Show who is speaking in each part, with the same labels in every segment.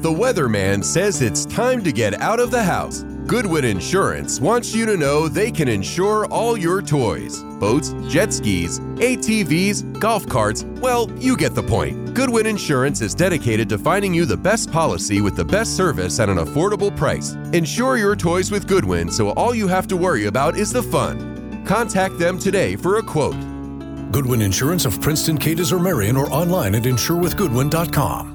Speaker 1: The weatherman says it's time to get out of the house. Goodwin Insurance wants you to know they can insure all your toys. Boats, jet skis, ATVs, golf carts, well, you get the point. Goodwin Insurance is dedicated to finding you the best policy with the best service at an affordable price. Insure your toys with Goodwin so all you have to worry about is the fun. Contact them today for a quote.
Speaker 2: Goodwin Insurance of Princeton, Cadiz, or Marion, or online at insurewithgoodwin.com.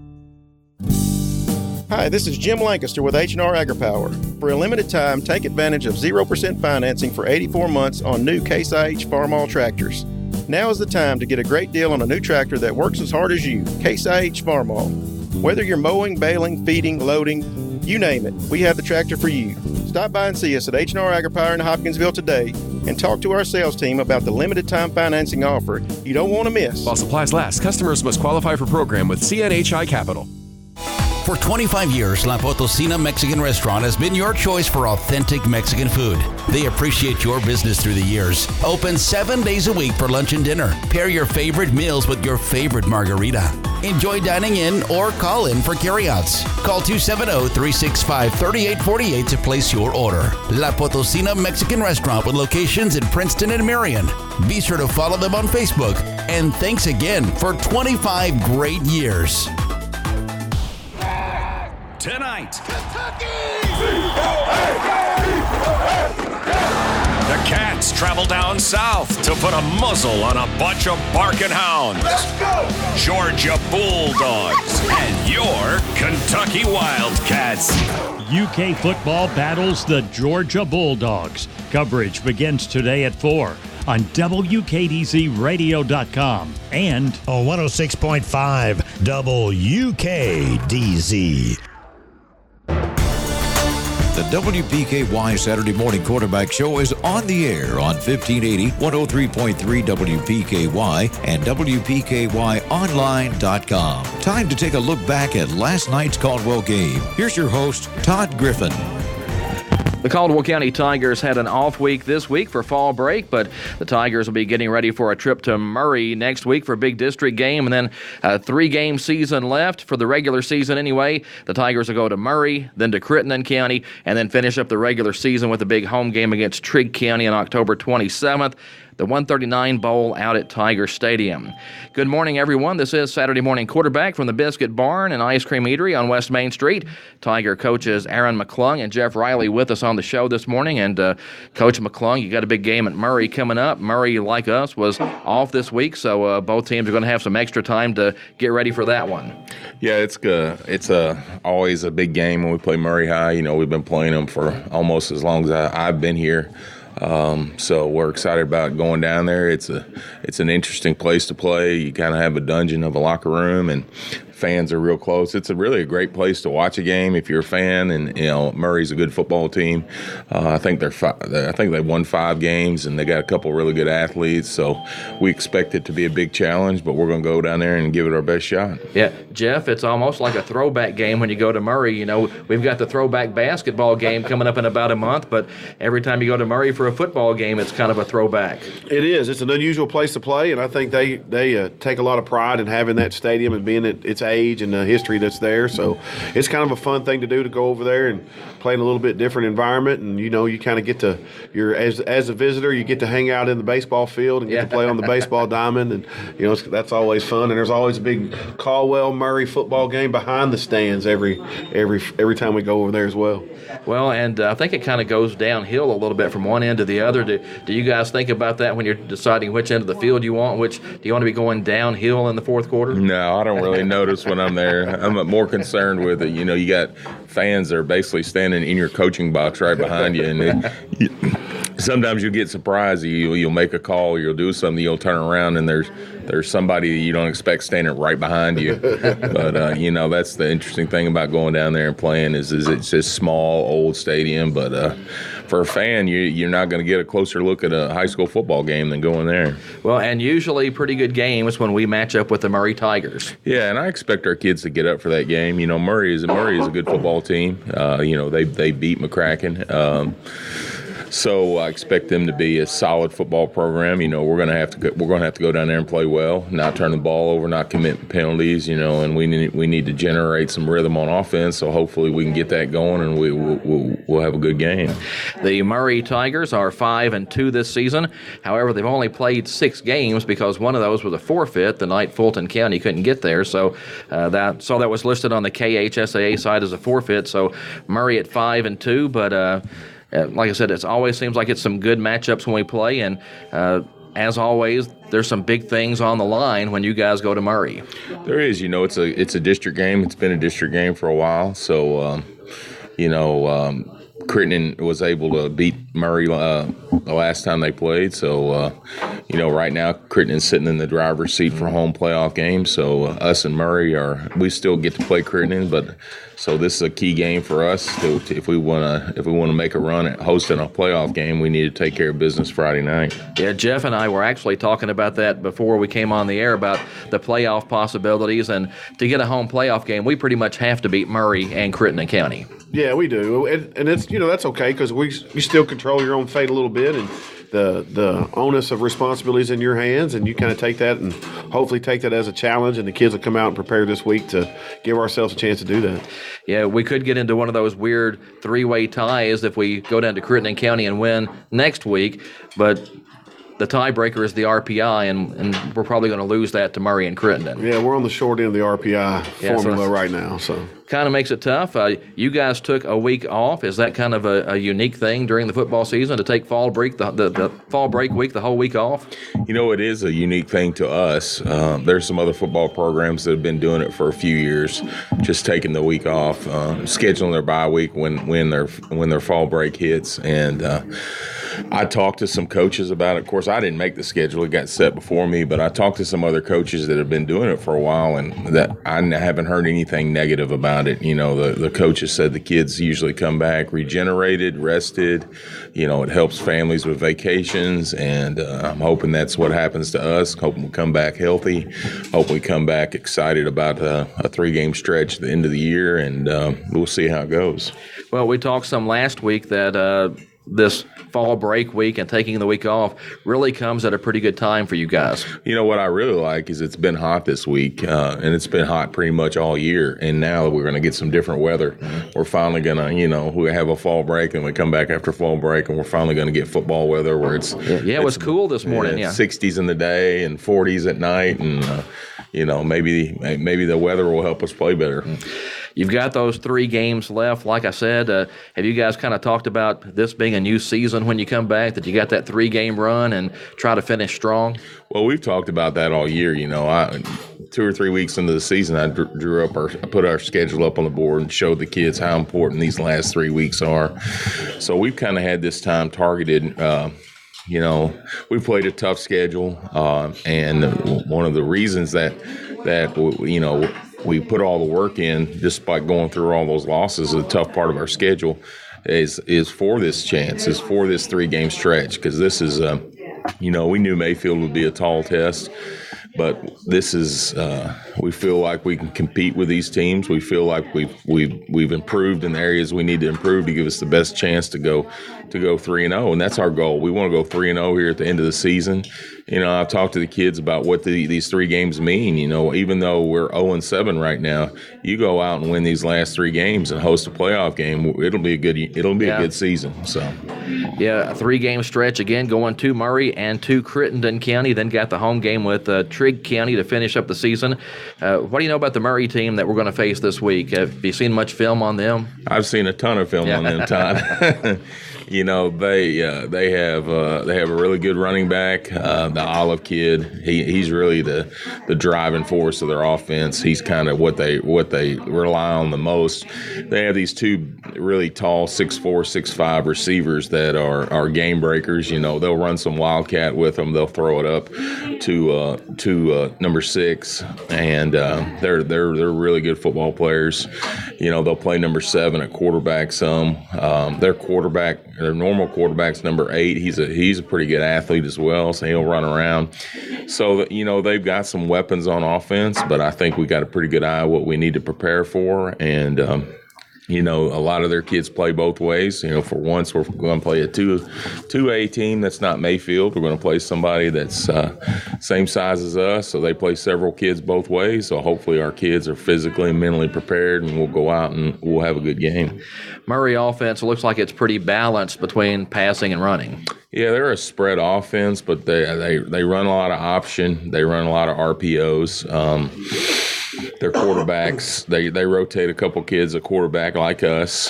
Speaker 3: Hi, this is Jim Lancaster with H&R AgriPower. For a limited time, take advantage of 0% financing for 84 months on new Case IH Farmall tractors. Now is the time to get a great deal on a new tractor that works as hard as you, Case IH Farmall. Whether you're mowing, baling, feeding, loading, you name it, we have the tractor for you. Stop by and see us at H&R AgriPower in Hopkinsville today and talk to our sales team about the limited time financing offer you don't want to miss.
Speaker 1: While supplies last, customers must qualify for program with CNHI Capital.
Speaker 4: For 25 years, La Potosina Mexican Restaurant has been your choice for authentic Mexican food. They appreciate your business through the years. Open 7 days a week for lunch and dinner. Pair your favorite meals with your favorite margarita. Enjoy dining in or call in for carryouts. Call 270-365-3848 to place your order. La Potosina Mexican Restaurant with locations in Princeton and Marion. Be sure to follow them on Facebook. And thanks again for 25 great years.
Speaker 5: Tonight, Kentucky! The Cats travel down south to put a muzzle on a bunch of barking hounds. Let's go! Georgia Bulldogs and your Kentucky Wildcats.
Speaker 6: UK football battles the Georgia Bulldogs. Coverage begins today at 4 on WKDZRadio.com and
Speaker 7: on 106.5 WKDZ.
Speaker 8: The WPKY Saturday Morning Quarterback Show is on the air on 1580, 103.3 WPKY, and WPKYOnline.com. Time to take a look back at last night's Caldwell game. Here's your host, Todd Griffin.
Speaker 9: The Caldwell County Tigers had an off week this week for fall break, but the Tigers will be getting ready for a trip to Murray next week for a big district game, and then a 3-game season left for the regular season anyway. The Tigers will go to Murray, then to Crittenden County, and then finish up the regular season with a big home game against Trigg County on October 27th. The 139 Bowl out at Tiger Stadium. Good morning, everyone. This is Saturday Morning Quarterback from the Biscuit Barn and Ice Cream Eatery on West Main Street. Tiger coaches Aaron McClung and Jeff Riley with us on the show this morning. And Coach McClung, you got a big game at Murray coming up. Murray, like us, was off this week, so both teams are going to have some extra time to get ready for that one.
Speaker 10: Yeah, it's good. It's always a big game when we play Murray High. You know, we've been playing them for almost as long as I've been here. So we're excited about going down there. It's an interesting place to play. You kind of have a dungeon of a locker room, and fans are real close. It's really a great place to watch a game if you're a fan. And you know, Murray's a good football team. I think they won 5 games, and they got a couple really good athletes. So we expect it to be a big challenge, but we're going to go down there and give it our best shot.
Speaker 9: Yeah, Jeff, it's almost like a throwback game when you go to Murray. You know, we've got the throwback basketball game coming up in about a month, but every time you go to Murray for a football game, it's kind of a throwback.
Speaker 11: It is. It's an unusual place to play, and I think they take a lot of pride in having that stadium and being at its age and the history that's there. So it's kind of a fun thing to do, to go over there and play in a little bit different environment. And you know, you kind of get to, as a visitor, you get to hang out in the baseball field and get to play on the baseball diamond, and you know, that's always fun. And there's always a big Caldwell Murray football game behind the stands every time we go over there as well.
Speaker 9: Well, and I think it kind of goes downhill a little bit from one end to the other. Do you guys think about that when you're deciding which end of the field you want? Do you want to be going downhill in the fourth quarter?
Speaker 10: No, I don't really notice when I'm there. I'm more concerned with it. You know, you got fans that are basically standing in your coaching box right behind you, and sometimes you'll get surprised. You'll make a call, you'll do something, you'll turn around, and there's somebody you don't expect standing right behind you. But you know, that's the interesting thing about going down there and playing is it's this small old stadium. But for a fan, you're not going to get a closer look at a high school football game than going there.
Speaker 9: Well, and usually pretty good games when we match up with the Murray Tigers.
Speaker 10: Yeah, and I expect our kids to get up for that game. You know, Murray is a good football team. You know, they beat McCracken. So I expect them to be a solid football program. We're going to have to go down there and play well, not turn the ball over, not commit penalties. And we need to generate some rhythm on offense. So hopefully we can get that going, and we'll have a good game.
Speaker 9: The Murray Tigers are 5-2 this season. However, they've only played 6 games because one of those was a forfeit the night Fulton County couldn't get there. So that was listed on the KHSAA side as a forfeit. So Murray at 5-2, but like I said, it always seems like it's some good matchups when we play, and as always, there's some big things on the line when you guys go to Murray.
Speaker 10: There is. It's a district game. It's been a district game for a while. So, Crittenden was able to beat Murray the last time they played. So, right now Crittenden's sitting in the driver's seat for home playoff game. So us and Murray we still get to play Crittenden, but so this is a key game for us. If we want to make a run at hosting a playoff game, we need to take care of business Friday night.
Speaker 9: Yeah, Jeff and I were actually talking about that before we came on the air about the playoff possibilities, and to get a home playoff game, we pretty much have to beat Murray and Crittenden County.
Speaker 11: Yeah, we do, and it's that's okay because you still control your own fate a little bit, and the onus of responsibilities in your hands, and you kind of take that and hopefully take that as a challenge, and the kids will come out and prepare this week to give ourselves a chance to do that.
Speaker 9: Yeah, we could get into one of those weird 3-way ties if we go down to Crittenden County and win next week, but the tiebreaker is the RPI, and we're probably going to lose that to Murray and Crittenden.
Speaker 11: Yeah, we're on the short end of the RPI formula right now, so
Speaker 9: kind of makes it tough. You guys took a week off. Is that kind of a unique thing during the football season to take fall break, the fall break week, the whole week off?
Speaker 10: It is a unique thing to us. There's some other football programs that have been doing it for a few years, just taking the week off, scheduling their bye week when their fall break hits, and I talked to some coaches about it. Of course, I didn't make the schedule. It got set before me, but I talked to some other coaches that have been doing it for a while, and that I haven't heard anything negative about it. The coaches said the kids usually come back regenerated, rested. It helps families with vacations, and I'm hoping that's what happens to us. Hoping we come back healthy. Hope we come back excited about a 3-game stretch at the end of the year, and we'll see how it goes.
Speaker 9: Well, we talked some last week that this fall break week and taking the week off really comes at a pretty good time for you guys.
Speaker 10: What I really like is it's been hot this week, and it's been hot pretty much all year, and now we're going to get some different weather. Mm-hmm. We're finally going to, we have a fall break, and we come back after fall break, and we're finally going to get football weather where it's...
Speaker 9: Yeah, it was cool this morning,
Speaker 10: 60s in the day and 40s at night, and, maybe the weather will help us play better.
Speaker 9: You've got those 3 games left. Like I said, have you guys kind of talked about this being a new season when you come back, that you got that 3-game run and try to finish strong?
Speaker 10: Well, we've talked about that all year. 2 or 3 weeks into the season, I put our schedule up on the board and showed the kids how important these last 3 weeks are. So we've kind of had this time targeted. We played a tough schedule, and one of the reasons that we put all the work in, despite going through all those losses, the tough part of our schedule is for this chance, is for this 3-game stretch, because this is, we knew Mayfield would be a tall test, but this is, we feel like we can compete with these teams. We feel like we've improved in the areas we need to improve to give us the best chance to go 3-0, and that's our goal. We want to go 3-0 here at the end of the season. I've talked to the kids about what these 3 games mean. Even though we're 0-7 right now, you go out and win these last 3 games and host a playoff game, it'll be a good season. So,
Speaker 9: yeah, a 3-game stretch again, going to Murray and to Crittenden County. Then got the home game with Trigg County to finish up the season. What do you know about the Murray team that we're going to face this week? Have you seen much film on them?
Speaker 10: I've seen a ton of film on them, Todd. They have a really good running back, the Olive kid. He's really the driving force of their offense. He's kind of what they rely on the most. They have these 2 really tall 6'4", 6'5" receivers that are game breakers. They'll run some wildcat with them. They'll throw it up to number 6, and they're really good football players. They'll play number 7 at quarterback some. Their normal quarterback's number 8. He's a pretty good athlete as well, so he'll run around. So, they've got some weapons on offense, but I think we got a pretty good eye what we need to prepare for. And a lot of their kids play both ways. For once, we're going to play a 2A team that's not Mayfield. We're going to play somebody that's same size as us, so they play several kids both ways. So hopefully our kids are physically and mentally prepared, and we'll go out and we'll have a good game.
Speaker 9: Murray offense looks like it's pretty balanced between passing and running.
Speaker 10: Yeah, they're a spread offense, but they run a lot of option. They run a lot of RPOs. Their quarterbacks, they rotate a couple kids a quarterback like us.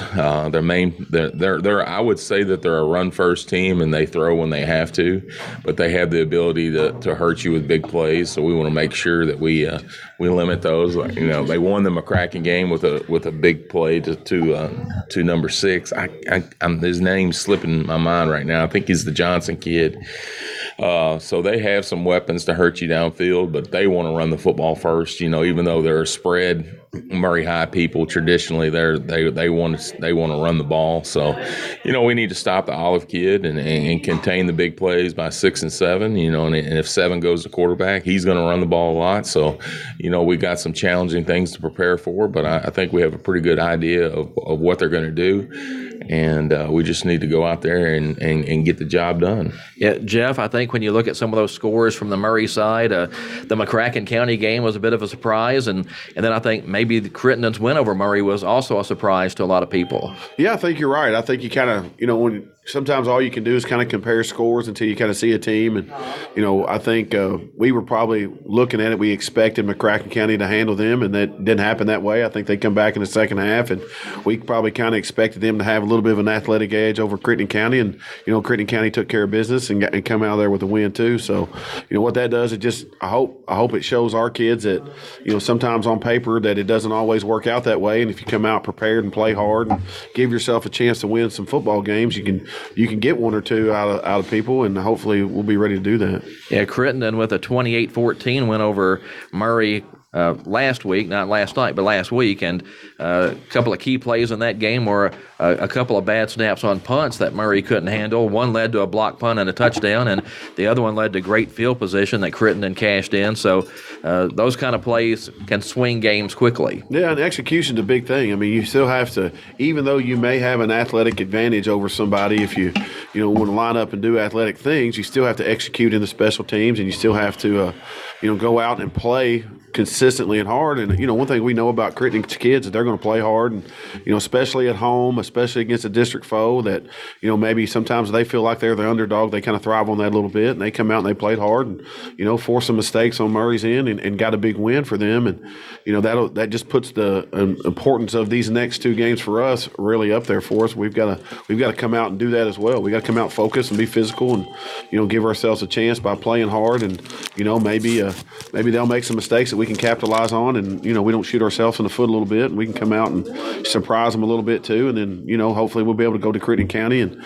Speaker 10: They're I would say that they're a run first team and they throw when they have to, but they have the ability to hurt you with big plays. So we want to make sure that we limit those. They won the McCracken game with a big play to number 6. His name's slipping my mind right now. I think he's the Johnson kid. So they have some weapons to hurt you downfield, but they want to run the football first. Even though they're a spread, Murray High people traditionally they want to run the ball. So, we need to stop the Olive kid and contain the big plays by 6 and 7. And if 7 goes to quarterback, he's going to run the ball a lot. So, we got some challenging things to prepare for, but I think we have a pretty good idea of what they're going to do. And we just need to go out there and get the job done.
Speaker 9: Yeah, Jeff, I think when you look at some of those scores from the Murray side, the McCracken County game was a bit of a surprise, and then I think maybe Crittenden's win over Murray was also a surprise to a lot of people.
Speaker 11: Yeah, I think you're right. I think you kind of, when sometimes all you can do is kind of compare scores until you kind of see a team. And, I think we were probably looking at it. We expected McCracken County to handle them, and that didn't happen that way. I think they come back in the second half, and we probably kind of expected them to have a little bit of an athletic edge over Crittenden County. And, Crittenden County took care of business and come out of there with a win too. So, what that does, I hope it shows our kids that, sometimes on paper that it doesn't always work out that way. And if you come out prepared and play hard and give yourself a chance to win some football games, you can get one or two out of people, and hopefully we'll be ready to do that.
Speaker 9: Yeah, Crittenden with a 28-14 win over Murray last week, not last night, but last week, and a couple of key plays in that game were a couple of bad snaps on punts that Murray couldn't handle. One led to a blocked punt and a touchdown, and the other one led to great field position that Crittenden cashed in. So those kind of plays can swing games quickly.
Speaker 11: Yeah, and execution's a big thing. I mean, you still have to, even though you may have an athletic advantage over somebody, if you want to line up and do athletic things, you still have to execute in the special teams, and you still have to go out and play consistently and hard. And one thing we know about Crittenden's kids is they're going to play hard, and especially at home, especially against a district foe that maybe sometimes they feel like they're the underdog. They kind of thrive on that a little bit, and they come out and they played hard and forced some mistakes on Murray's end and got a big win for them. And that just puts the importance of these next 2 games for us really up there for us. We've got to come out and do that as well. We got to come out focused and be physical and give ourselves a chance by playing hard. And maybe they'll make some mistakes that we can capitalize on, and we don't shoot ourselves in the foot a little bit, and we can come out and surprise them a little bit too. And then hopefully we'll be able to go to Crittenden County, and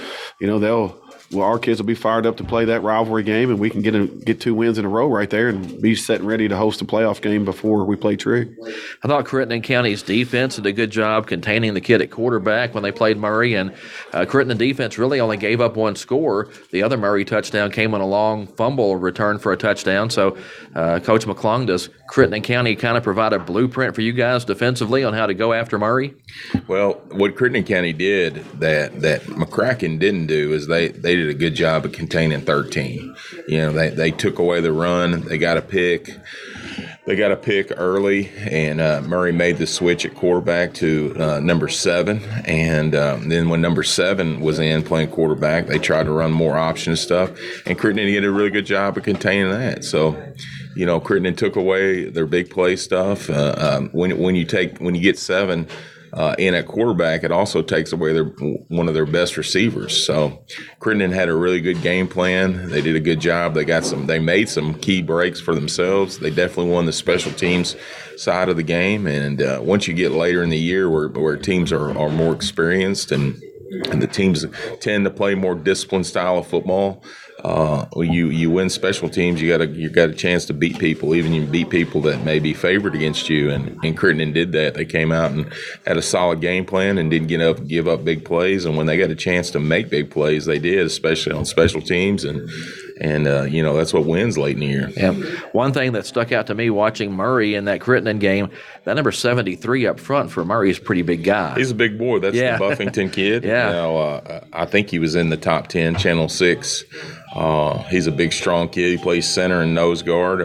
Speaker 11: our kids will be fired up to play that rivalry game, and we can get 2 wins in a row right there and be set and ready to host a playoff game before we play Trigg.
Speaker 9: I thought Crittenden County's defense did a good job containing the kid at quarterback when they played Murray, and Crittenden defense really only gave up 1 score. The other Murray touchdown came on a long fumble return for a touchdown. So, Coach McClung, does Crittenden County kind of provide a blueprint for you guys defensively on how to go after Murray?
Speaker 10: Well, what Crittenden County did that McCracken didn't do is they did a good job of containing 13. They took away the run. They got a pick. They got a pick early, and Murray made the switch at quarterback to number 7. And then when number 7 was in playing quarterback, they tried to run more option stuff. And Crittenden did a really good job of containing that. So, Crittenden took away their big play stuff. When you get 7 in at quarterback, it also takes away one of their best receivers. So Crittenden had a really good game plan. They did a good job. They made some key breaks for themselves. They definitely won the special teams side of the game. And once you get later in the year where teams are more experienced and the teams tend to play more disciplined style of football, you win special teams. You got a chance to beat people, even you beat people that may be favored against you. And Crittenden did that. They came out and had a solid game plan and didn't give up big plays. And when they got a chance to make big plays, they did, especially on special teams. And that's what wins late in the year.
Speaker 9: Yeah. One thing that stuck out to me watching Murray in that Crittenden game, that number 73 up front for Murray is a pretty big guy.
Speaker 10: He's a big boy. That's the Buffington kid.
Speaker 9: Yeah.
Speaker 10: I think he was in the top 10, Channel 6. He's a big, strong kid. He plays center and nose guard.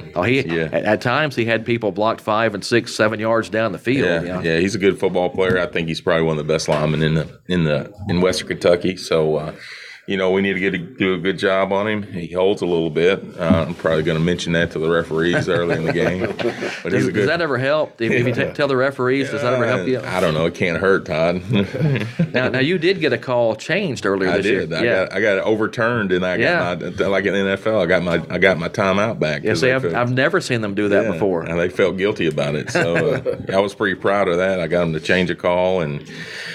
Speaker 9: At times he had people blocked 5 and 6, 7 yards down the field.
Speaker 10: Yeah, he's a good football player. I think he's probably one of the best linemen in Western Kentucky. So, we need to do a good job on him. He holds a little bit. I'm probably going to mention that to the referees early in the game. But
Speaker 9: does that ever help? If you tell the referees, does that ever help you?
Speaker 10: I don't know. It can't hurt, Todd.
Speaker 9: Now you did get a call changed earlier this year.
Speaker 10: I got it overturned, and I got like in the NFL, I got my timeout back.
Speaker 9: Yeah, see, I've never seen them do that before.
Speaker 10: And they felt guilty about it. So I was pretty proud of that. I got them to change a call, and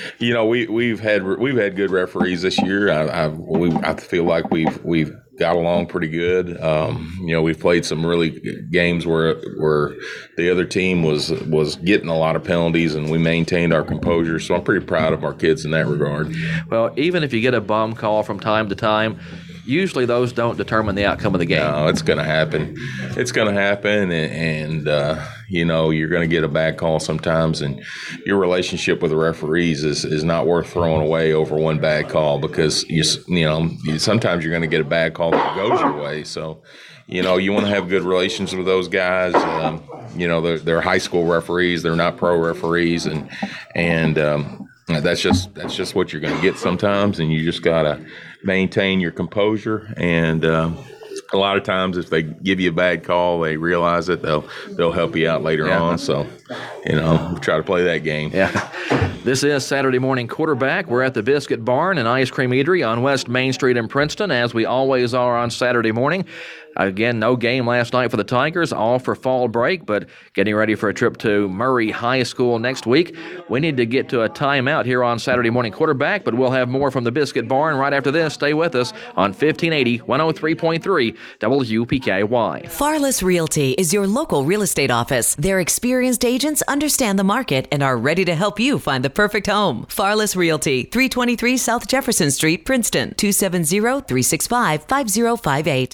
Speaker 10: we've had good referees this year. I feel like we've got along pretty good. We've played some really games where the other team was getting a lot of penalties, and we maintained our composure. So I'm pretty proud of our kids in that regard.
Speaker 9: Well, even if you get a bum call from time to time, usually those don't determine the outcome of the game.
Speaker 10: No, it's going to happen. It's going to happen, and you're going to get a bad call sometimes, and your relationship with the referees is not worth throwing away over one bad call, because sometimes you're going to get a bad call that goes your way. So, you want to have good relations with those guys. They're high school referees. They're not pro referees, and that's just what you're going to get sometimes, and you just got to maintain your composure. And a lot of times, if they give you a bad call, they realize it. They'll help you out later on. So, we try to play that game.
Speaker 9: Yeah. This is Saturday Morning Quarterback. We're at the Biscuit Barn and Ice Cream Eatery on West Main Street in Princeton, as we always are on Saturday morning. Again, no game last night for the Tigers, all for fall break, but getting ready for a trip to Murray High School next week. We need to get to a timeout here on Saturday Morning Quarterback, but we'll have more from the Biscuit Barn right after this. Stay with us on 1580, 103.3 WPKY.
Speaker 12: Farless Realty is your local real estate office. Their experienced agents understand the market and are ready to help you find the perfect home. Farless Realty, 323 South Jefferson Street, Princeton, 270-365-5058.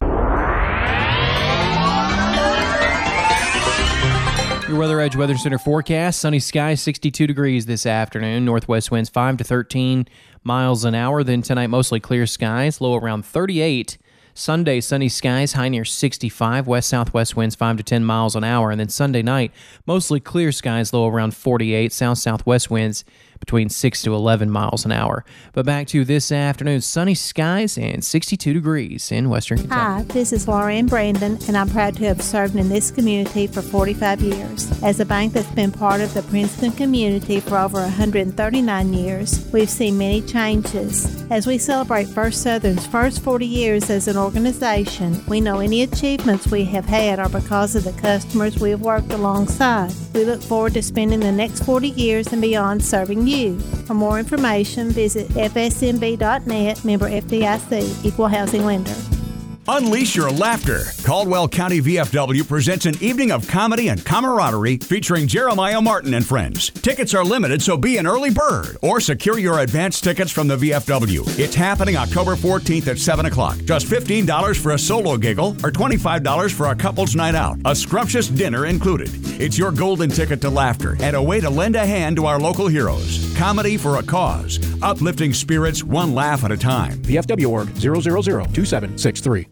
Speaker 13: Your Weather Edge Weather Center forecast: sunny skies, 62 degrees this afternoon. Northwest winds 5 to 13 miles an hour. Then tonight, mostly clear skies, low around 38. Sunday, sunny skies, high near 65. West-southwest winds 5 to 10 miles an hour. And then Sunday night, mostly clear skies, low around 48. South-southwest winds between 6 to 11 miles an hour. But back to this afternoon, sunny skies and 62 degrees in Western Kentucky.
Speaker 14: Hi, this is Lauren Brandon, and I'm proud to have served in this community for 45 years. As a bank that's been part of the Princeton community for over 139 years, we've seen many changes. As we celebrate First Southern's first 40 years as an organization, we know any achievements we have had are because of the customers we have worked alongside. We look forward to spending the next 40 years and beyond serving you. For more information, visit fsmb.net, member FDIC, equal housing lender.
Speaker 15: Unleash your laughter. Caldwell County VFW presents an evening of comedy and camaraderie featuring Jeremiah Martin and friends. Tickets are limited, so be an early bird or secure your advance tickets from the VFW. It's happening October 14th at 7 o'clock. Just $15 for a solo giggle or $25 for a couple's night out. A scrumptious dinner included. It's your golden ticket to laughter and a way to lend a hand to our local heroes. Comedy for a cause. Uplifting spirits one laugh at a time.
Speaker 2: VFW Org 0002763.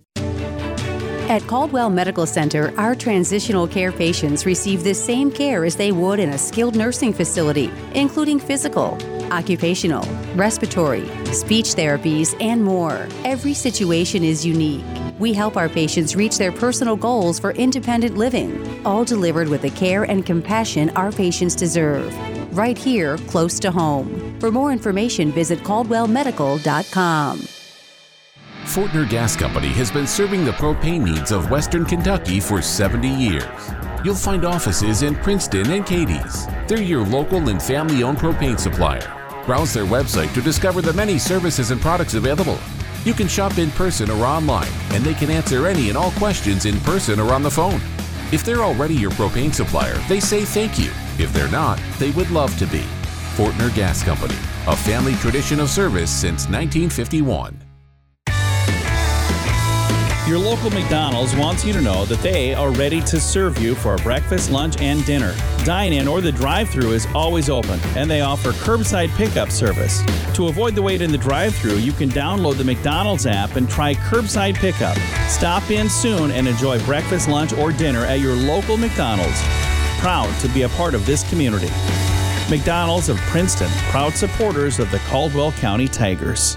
Speaker 16: At Caldwell Medical Center, our transitional care patients receive the same care as they would in a skilled nursing facility, including physical, occupational, respiratory, speech therapies, and more. Every situation is unique. We help our patients reach their personal goals for independent living, all delivered with the care and compassion our patients deserve. Right here, close to home. For more information, visit caldwellmedical.com.
Speaker 17: Fortner Gas Company has been serving the propane needs of Western Kentucky for 70 years. You'll find offices in Princeton and Cadiz. They're your local and family-owned propane supplier. Browse their website to discover the many services and products available. You can shop in person or online, and they can answer any and all questions in person or on the phone. If they're already your propane supplier, they say thank you. If they're not, they would love to be. Fortner Gas Company, a family tradition of service since 1951.
Speaker 18: Your local McDonald's wants you to know that they are ready to serve you for breakfast, lunch, and dinner. Dine-in or the drive-thru is always open, and they offer curbside pickup service. To avoid the wait in the drive-thru, you can download the McDonald's app and try curbside pickup. Stop in soon and enjoy breakfast, lunch, or dinner at your local McDonald's. Proud to be a part of this community. McDonald's of Princeton, proud supporters of the Caldwell County Tigers.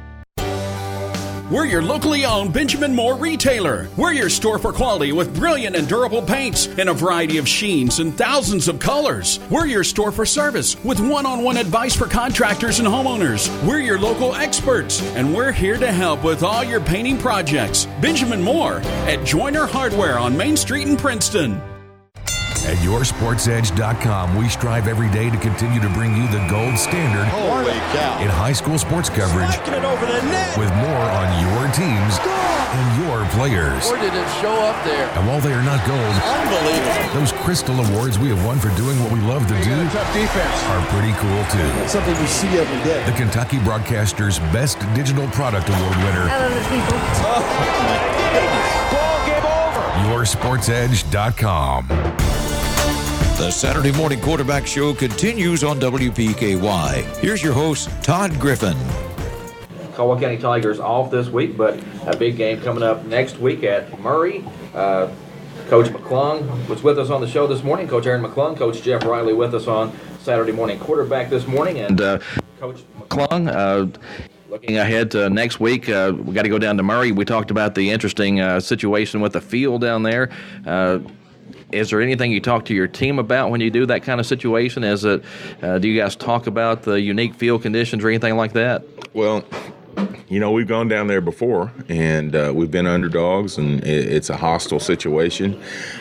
Speaker 19: We're your locally owned Benjamin Moore retailer. We're your store for quality with brilliant and durable paints in a variety of sheens and thousands of colors. We're your store for service with one-on-one advice for contractors and homeowners. We're your local experts, and we're here to help with all your painting projects. Benjamin Moore at Joyner Hardware on Main Street in Princeton.
Speaker 2: At YourSportsEdge.com, we strive every day to continue to bring you the gold standard in high school sports coverage with more on your teams and your players.
Speaker 9: Or did it show up there?
Speaker 2: And while they are not gold,
Speaker 9: unbelievable,
Speaker 2: those crystal awards we have won for doing what we love to do are pretty cool too.
Speaker 20: It's something we see every day.
Speaker 2: The Kentucky Broadcasters Best Digital Product Award winner.
Speaker 20: Oh my goodness. Ball game over.
Speaker 2: YourSportsEdge.com.
Speaker 8: The Saturday Morning Quarterback Show continues on WPKY. Here's your host, Todd Griffin.
Speaker 9: Caldwell County Tigers off this week, but a big game coming up next week at Murray. Coach McClung was with us on the show this morning. Coach Aaron McClung, Coach Jeff Riley with us on Saturday Morning Quarterback this morning. And Coach McClung, looking ahead to next week, we got to go down to Murray. We talked about the interesting situation with the field down there. Is there anything you talk to your team about when you do that kind of situation? Is it, do you guys talk about the unique field conditions or anything like that?
Speaker 10: Well, you know, we've gone down there before, and we've been underdogs, and it's a hostile situation.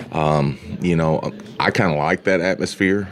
Speaker 10: You know, I kind of like that atmosphere.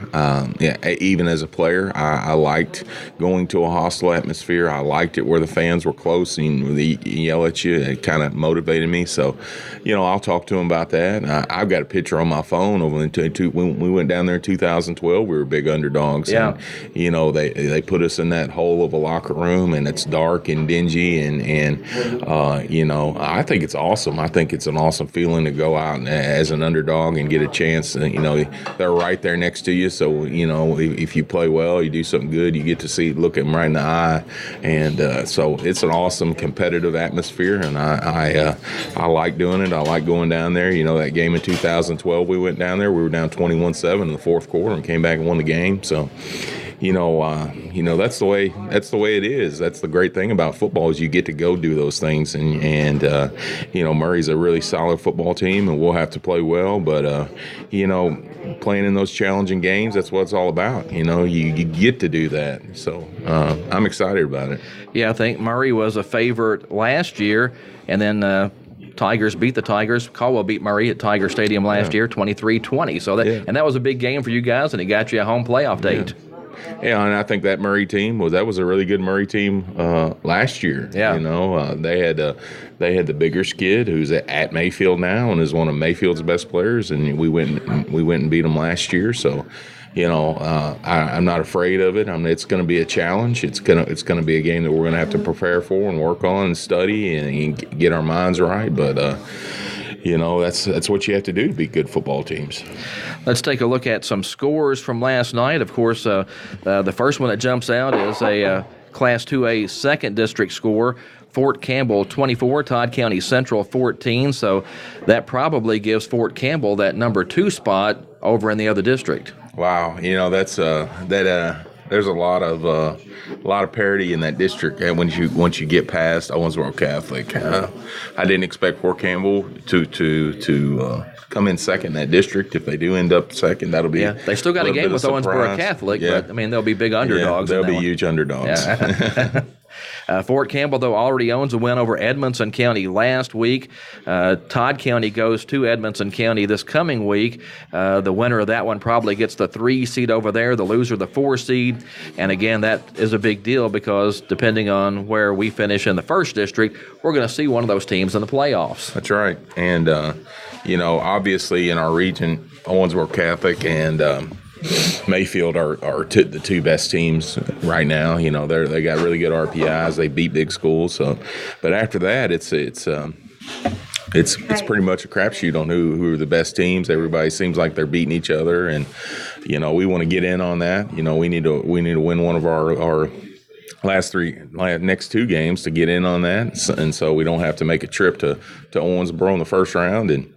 Speaker 10: Even as a player, I liked going to a hostile atmosphere. I liked it where the fans were close and they yell at you. It kind of motivated me. So, you know, I'll talk to them about that. I've got a picture on my phone of when we went down there in 2012. We were big underdogs.
Speaker 9: Yeah.
Speaker 10: And, you know, they put us in that hole of a locker room, and it's dark and dingy, and you know, I think it's awesome. I think it's an awesome feeling to go out as an underdog and get a chance. You know, they're right there next to you, so you know, if you play well, you do something good, you get to look at them right in the eye, and so it's an awesome competitive atmosphere, and I like doing it. I like going down there. You know, that game in 2012, we went down there. We were down 21-7 in the fourth quarter and came back and won the game. So. You know, that's the way it is. That's the great thing about football is you get to go do those things, and you know, Murray's a really solid football team, and we'll have to play well. But you know, playing in those challenging games, that's what it's all about. You know, you get to do that. So I'm excited about it.
Speaker 9: Yeah, I think Murray was a favorite last year, and then. Tigers beat the Tigers. Caldwell beat Murray at Tiger Stadium last year, 23-20. So that was a big game for you guys, and it got you a home playoff date.
Speaker 10: Yeah, and I think that Murray team was a really good Murray team last year.
Speaker 9: Yeah,
Speaker 10: you know, they had the bigger skid who's at Mayfield now and is one of Mayfield's best players, and we went and beat them last year. So. You know, I'm not afraid of it. I mean, it's going to be a challenge. It's going to be a game that we're going to have to prepare for and work on and study and get our minds right. But you know, that's what you have to do to beat good football teams.
Speaker 9: Let's take a look at some scores from last night. Of course, the first one that jumps out is a Class 2A second district score. Fort Campbell 24, Todd County Central 14. So that probably gives Fort Campbell that number 2 spot over in the other district.
Speaker 10: Wow, you know, that's there's a lot of parity in that district, and once you get past Owensboro Catholic, I didn't expect Fort Campbell to come in second in that district. If they do end up second, that'll be
Speaker 9: they still got a game with Owensboro Catholic, but I mean they'll be big underdogs.
Speaker 10: Yeah, they'll be huge underdogs.
Speaker 9: Yeah. Fort Campbell, though, already owns a win over Edmonson County last week. Todd County goes to Edmonson County this coming week. The winner of that one probably gets the 3 seed over there, the loser the 4 seed. And again, that is a big deal because depending on where we finish in the first district, we're going to see one of those teams in the playoffs.
Speaker 10: That's right. And, you know, obviously in our region, Owensboro Catholic and Mayfield are the 2 best teams right now. You know, they got really good RPIs. They beat big schools. So, but after that, it's it's pretty much a crapshoot on who are the best teams. Everybody seems like they're beating each other, and we want to get in on that. We need to win one of our next 2 games to get in on that, and so we don't have to make a trip to Owensboro in the first round. And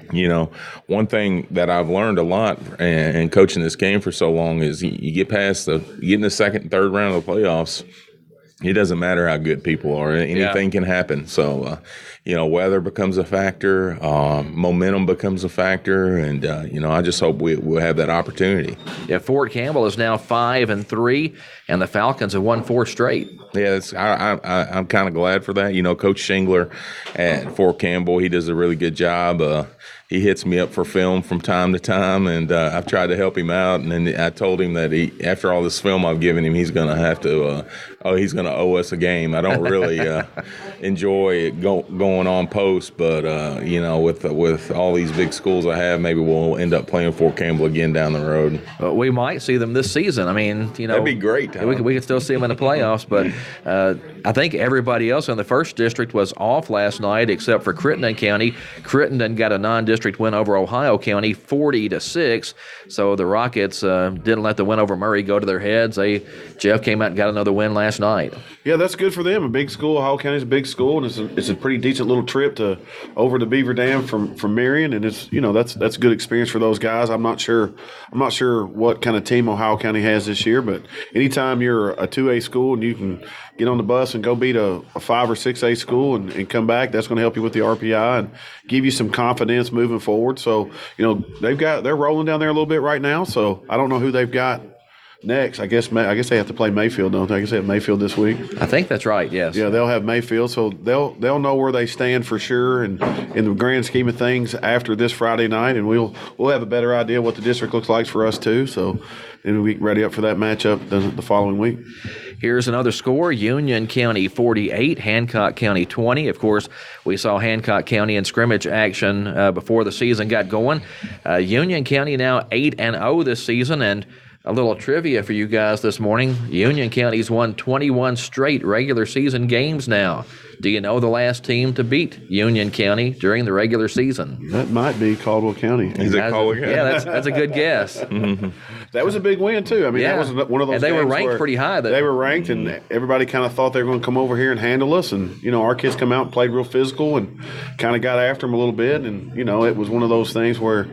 Speaker 10: one thing that I've learned a lot and coaching this game for so long is you get in the second and third round of the playoffs. It doesn't matter how good people are. Anything can happen. So, weather becomes a factor, momentum becomes a factor, and I just hope we'll have that opportunity.
Speaker 9: Yeah, Fort Campbell is now 5-3, and the Falcons have won 4 straight.
Speaker 10: Yeah, I'm kind of glad for that. Coach Shingler at Fort Campbell, he does a really good job. He hits me up for film from time to time, and I've tried to help him out. And then I told him that after all this film I've given him, he's going to have to he's going to owe us a game. I don't really enjoy going on post, but with all these big schools I have, maybe we'll end up playing Fort Campbell again down the road.
Speaker 9: We might see them this season. I mean,
Speaker 10: that'd be great.
Speaker 9: We could still see them in the playoffs, but I think everybody else in the first district was off last night except for Crittenden County. Crittenden got a non-district win over Ohio County 40-6. So the Rockets didn't let the win over Murray go to their heads. Jeff came out and got another win last night.
Speaker 11: Yeah, that's good for them. A big school. Ohio County's a big school, and it's a pretty decent little trip over to Beaver Dam from Marion, and it's that's a good experience for those guys. I'm not sure what kind of team Ohio County has this year, but anytime you're a 2A school and you can get on the bus and go beat a 5 or 6A school and come back, that's going to help you with the RPI and give you some confidence moving forward. So they're rolling down there a little bit right now. So I don't know who they've got next. I guess they have to play Mayfield, don't they? I guess they have Mayfield this week.
Speaker 9: I think that's right. Yes.
Speaker 11: Yeah, they'll have Mayfield, so they'll know where they stand for sure. And in the grand scheme of things, after this Friday night, and we'll have a better idea what the district looks like for us too. So then we get ready up for that matchup the following week.
Speaker 9: Here's another score: Union County 48, Hancock County 20. Of course, we saw Hancock County in scrimmage action before the season got going. Union County now 8-0 this season, and a little trivia for you guys this morning. Union County's won 21 straight regular season games now. Do you know the last team to beat Union County during the regular season?
Speaker 11: That might be Caldwell County.
Speaker 10: Is it Caldwell County?
Speaker 9: Yeah, that's a good guess.
Speaker 11: Mm-hmm. That was a big win, too. I mean, that was one of those
Speaker 9: and they were ranked pretty high.
Speaker 11: They were ranked, and everybody kind of thought they were going to come over here and handle us. And, our kids come out and played real physical and kind of got after them a little bit. And, it was one of those things where,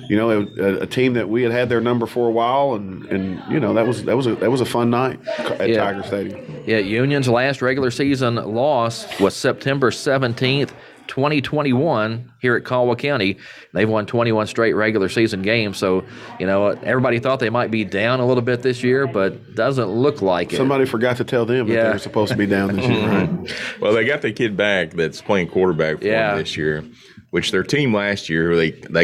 Speaker 11: a team that we had their number for a while. And that was a fun night at Tiger Stadium.
Speaker 9: Yeah, Union's last regular season loss was September 17th, 2021 here at Caldwell County. They've won 21 straight regular season games. So, everybody thought they might be down a little bit this year, but doesn't look like it.
Speaker 11: Somebody forgot to tell them that they were supposed to be down this year, right?
Speaker 10: Well, they got the kid back that's playing quarterback for them this year, which their team last year, they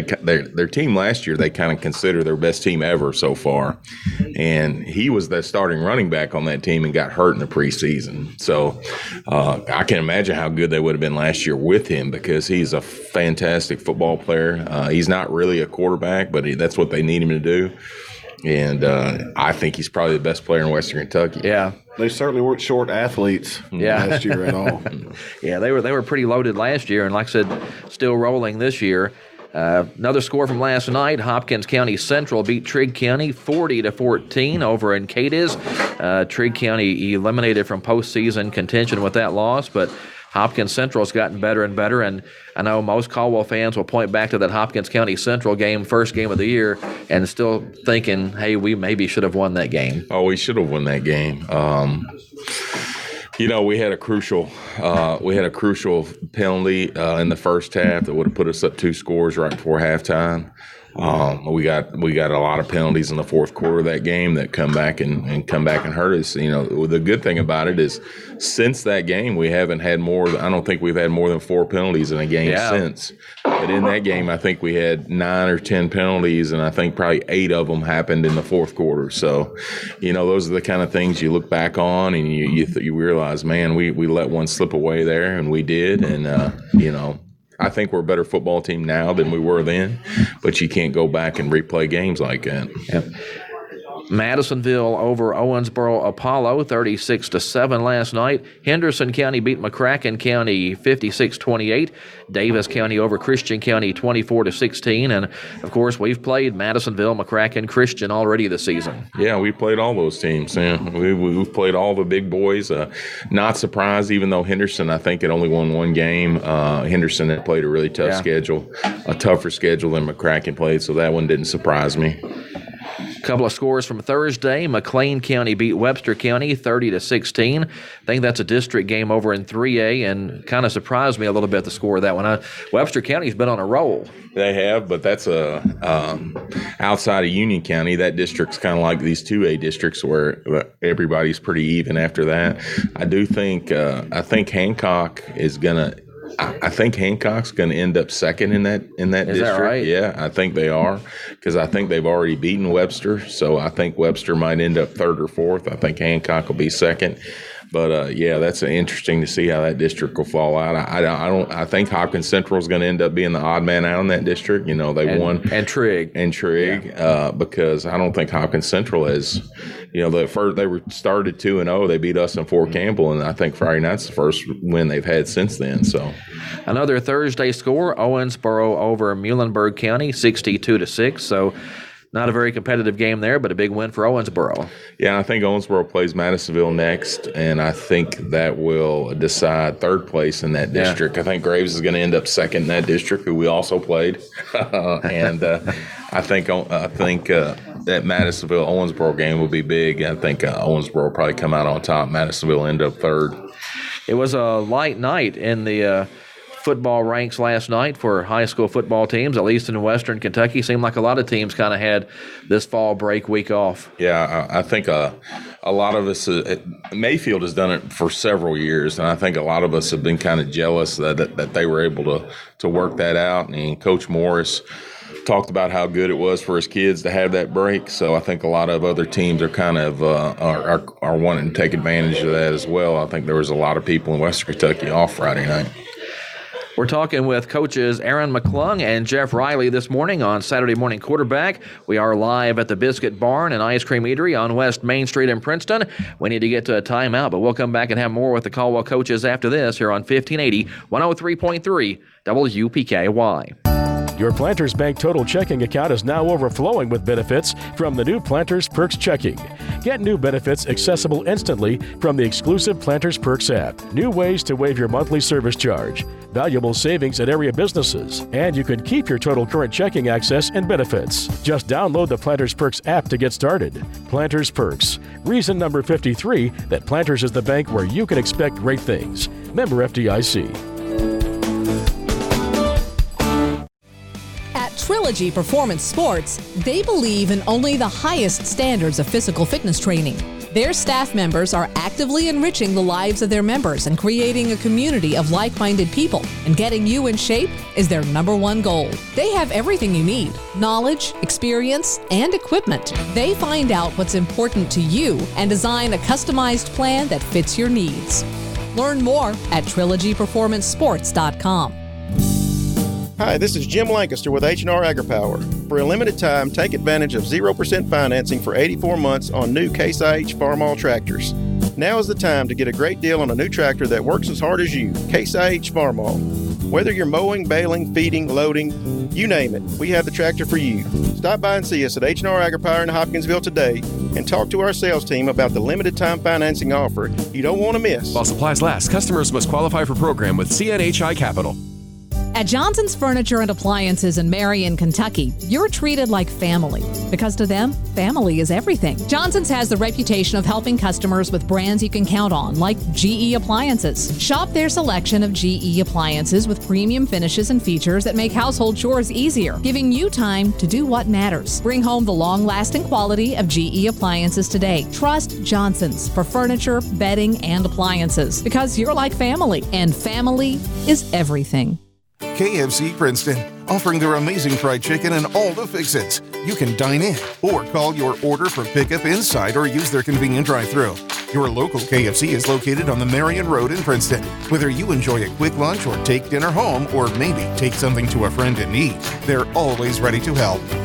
Speaker 10: kind of consider their best team ever so far. And he was the starting running back on that team and got hurt in the preseason. So I can imagine how good they would have been last year with him, because he's a fantastic football player. He's not really a quarterback, but that's what they need him to do. And I think he's probably the best player in Western Kentucky.
Speaker 9: Yeah.
Speaker 11: They certainly weren't short athletes last year at all.
Speaker 9: Yeah, they were pretty loaded last year, and like I said, still rolling this year. Another score from last night: Hopkins County Central beat Trigg County 40-14 over in Cadiz. Trigg County eliminated from postseason contention with that loss, but Hopkins Central's gotten better and better, and I know most Caldwell fans will point back to that Hopkins County Central game, first game of the year, and still thinking, hey, we maybe should have won that game.
Speaker 10: Oh, we should have won that game. We had a crucial penalty in the first half that would have put us up 2 scores right before halftime. We got a lot of penalties in the fourth quarter of that game that come back and hurt us. The good thing about it is, since that game, we haven't had more. I don't think we've had more than 4 penalties in a game since. But in that game, I think we had 9 or 10 penalties, and I think probably 8 of them happened in the fourth quarter. So, those are the kind of things you look back on and you realize, man, we let one slip away there, and we did, and I think we're a better football team now than we were then, but you can't go back and replay games like that.
Speaker 9: Yep. Madisonville over Owensboro Apollo 36-7 last night. Henderson County beat McCracken County 56-28. Davis County over Christian County 24-16. And, of course, we've played Madisonville, McCracken, Christian already this season.
Speaker 10: Yeah, we played all those teams. Yeah. We've played all the big boys. Not surprised, even though Henderson, I think, had only won one game. Henderson had played a really tough schedule, a tougher schedule than McCracken played, so that one didn't surprise me.
Speaker 9: Couple of scores from Thursday. McLean County beat Webster County 30-16. I think that's a district game over in 3A, and kind of surprised me a little bit the score of that one. Webster County's been on a roll.
Speaker 10: They have, but that's outside of Union County. That district's kind of like these 2A districts where everybody's pretty even after that. I think Hancock is gonna. I think Hancock's going to end up second in that district.
Speaker 9: Is that right?
Speaker 10: Yeah, I think they are, because I think they've already beaten Webster. So I think Webster might end up third or fourth. I think Hancock will be second. But yeah, that's interesting to see how that district will fall out. I think Hopkins Central is going to end up being the odd man out in that district. You know, they won
Speaker 9: Trigg,
Speaker 10: because I don't think Hopkins Central is. You know, they were started 2-0. They beat us in Fort Campbell, and I think Friday night's the first win they've had since then. So,
Speaker 9: another Thursday score: Owensboro over Muhlenberg County, 62-6. So, not a very competitive game there, but a big win for Owensboro.
Speaker 10: Yeah, I think Owensboro plays Madisonville next, and I think that will decide third place in that district. I think Graves is going to end up second in that district, who we also played, and I think that Madisonville-Owensboro game will be big. I think Owensboro will probably come out on top. Madisonville end up third.
Speaker 9: It was a light night in the football ranks last night for high school football teams, at least in Western Kentucky. Seemed like a lot of teams kind of had this fall break week off.
Speaker 10: Yeah, I think a lot of us, Mayfield has done it for several years, and I think a lot of us have been kind of jealous that they were able to work that out. And Coach Morris talked about how good it was for his kids to have that break. So I think a lot of other teams are kind of are wanting to take advantage of that as well. I think there was a lot of people in Western Kentucky off Friday night.
Speaker 9: We're talking with coaches Aaron McClung and Jeff Riley this morning on Saturday Morning Quarterback. We are live at the Biscuit Barn and Ice Cream Eatery on West Main Street in Princeton. We need to get to a timeout, but we'll come back and have more with the Caldwell coaches after this here on 1580, 103.3 WPKY.
Speaker 21: Your Planters Bank Total Checking account is now overflowing with benefits from the new Planters Perks Checking. Get new benefits accessible instantly from the exclusive Planters Perks app. New ways to waive your monthly service charge. Valuable savings at area businesses. And you can keep your total current checking access and benefits. Just download the Planters Perks app to get started. Planters Perks. Reason number 53 that Planters is the bank where you can expect great things. Member FDIC.
Speaker 22: Trilogy Performance Sports, they believe in only the highest standards of physical fitness training. Their staff members are actively enriching the lives of their members and creating a community of like-minded people, and getting you in shape is their number one goal. They have everything you need: knowledge, experience, and equipment. They find out what's important to you and design a customized plan that fits your needs. Learn more at trilogyperformancesports.com.
Speaker 3: Hi, this is Jim Lancaster with H&R AgriPower. For a limited time, take advantage of 0% financing for 84 months on new Case IH Farmall tractors. Now is the time to get a great deal on a new tractor that works as hard as you, Case IH Farmall. Whether you're mowing, baling, feeding, loading, you name it, we have the tractor for you. Stop by and see us at H&R AgriPower in Hopkinsville today and talk to our sales team about the limited time financing offer you don't want to miss.
Speaker 23: While supplies last, customers must qualify for program with CNHI Capital.
Speaker 22: At Johnson's Furniture and Appliances in Marion, Kentucky, you're treated like family, because to them, family is everything. Johnson's has the reputation of helping customers with brands you can count on, like GE Appliances. Shop their selection of GE appliances with premium finishes and features that make household chores easier, giving you time to do what matters. Bring home the long-lasting quality of GE appliances today. Trust Johnson's for furniture, bedding, and appliances, because you're like family, and family is everything.
Speaker 24: KFC Princeton, offering their amazing fried chicken and all the fix-its. You can dine in or call your order for pickup inside or use their convenient drive-thru. Your local KFC is located on the Marion Road in Princeton. Whether you enjoy a quick lunch or take dinner home or maybe take something to a friend in need, they're always ready to help.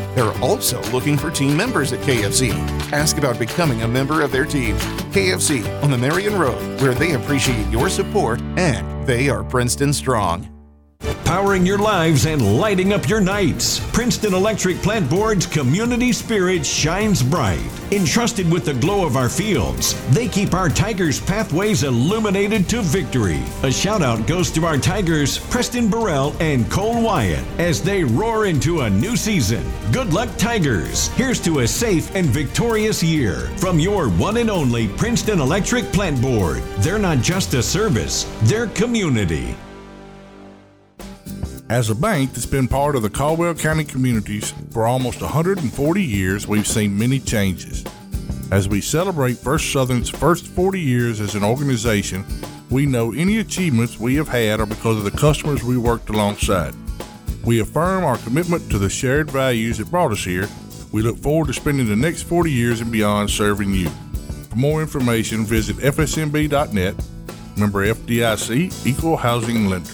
Speaker 24: They're also looking for team members at KFC. Ask about becoming a member of their team. KFC on the Marion Road, where they appreciate your support and they are Princeton strong.
Speaker 1: Powering your lives and lighting up your nights. Princeton Electric Plant Board's community spirit shines bright. Entrusted with the glow of our fields, they keep our Tigers' pathways illuminated to victory. A shout out goes to our Tigers, Preston Burrell and Cole Wyatt, as they roar into a new season. Good luck, Tigers. Here's to a safe and victorious year from your one and only Princeton Electric Plant Board. They're not just a service, they're community.
Speaker 4: As a bank that's been part of the Caldwell County communities for almost 140 years, we've seen many changes. As we celebrate First Southern's first 40 years as an organization, we know any achievements we have had are because of the customers we worked alongside. We affirm our commitment to the shared values that brought us here. We look forward to spending the next 40 years and beyond serving you. For more information, visit fsmb.net. Member FDIC, Equal Housing Lender.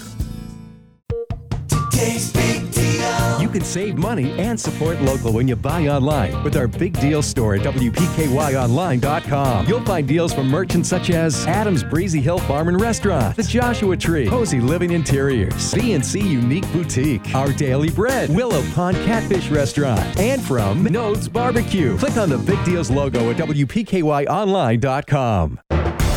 Speaker 5: You can save money and support local when you buy online with our Big Deal store at WPKYOnline.com. You'll find deals from merchants such as Adams Breezy Hill Farm and Restaurant, The Joshua Tree, Cozy Living Interiors, B&C Unique Boutique, Our Daily Bread, Willow Pond Catfish Restaurant, and from Nodes Barbecue. Click on the Big Deals logo at WPKYOnline.com.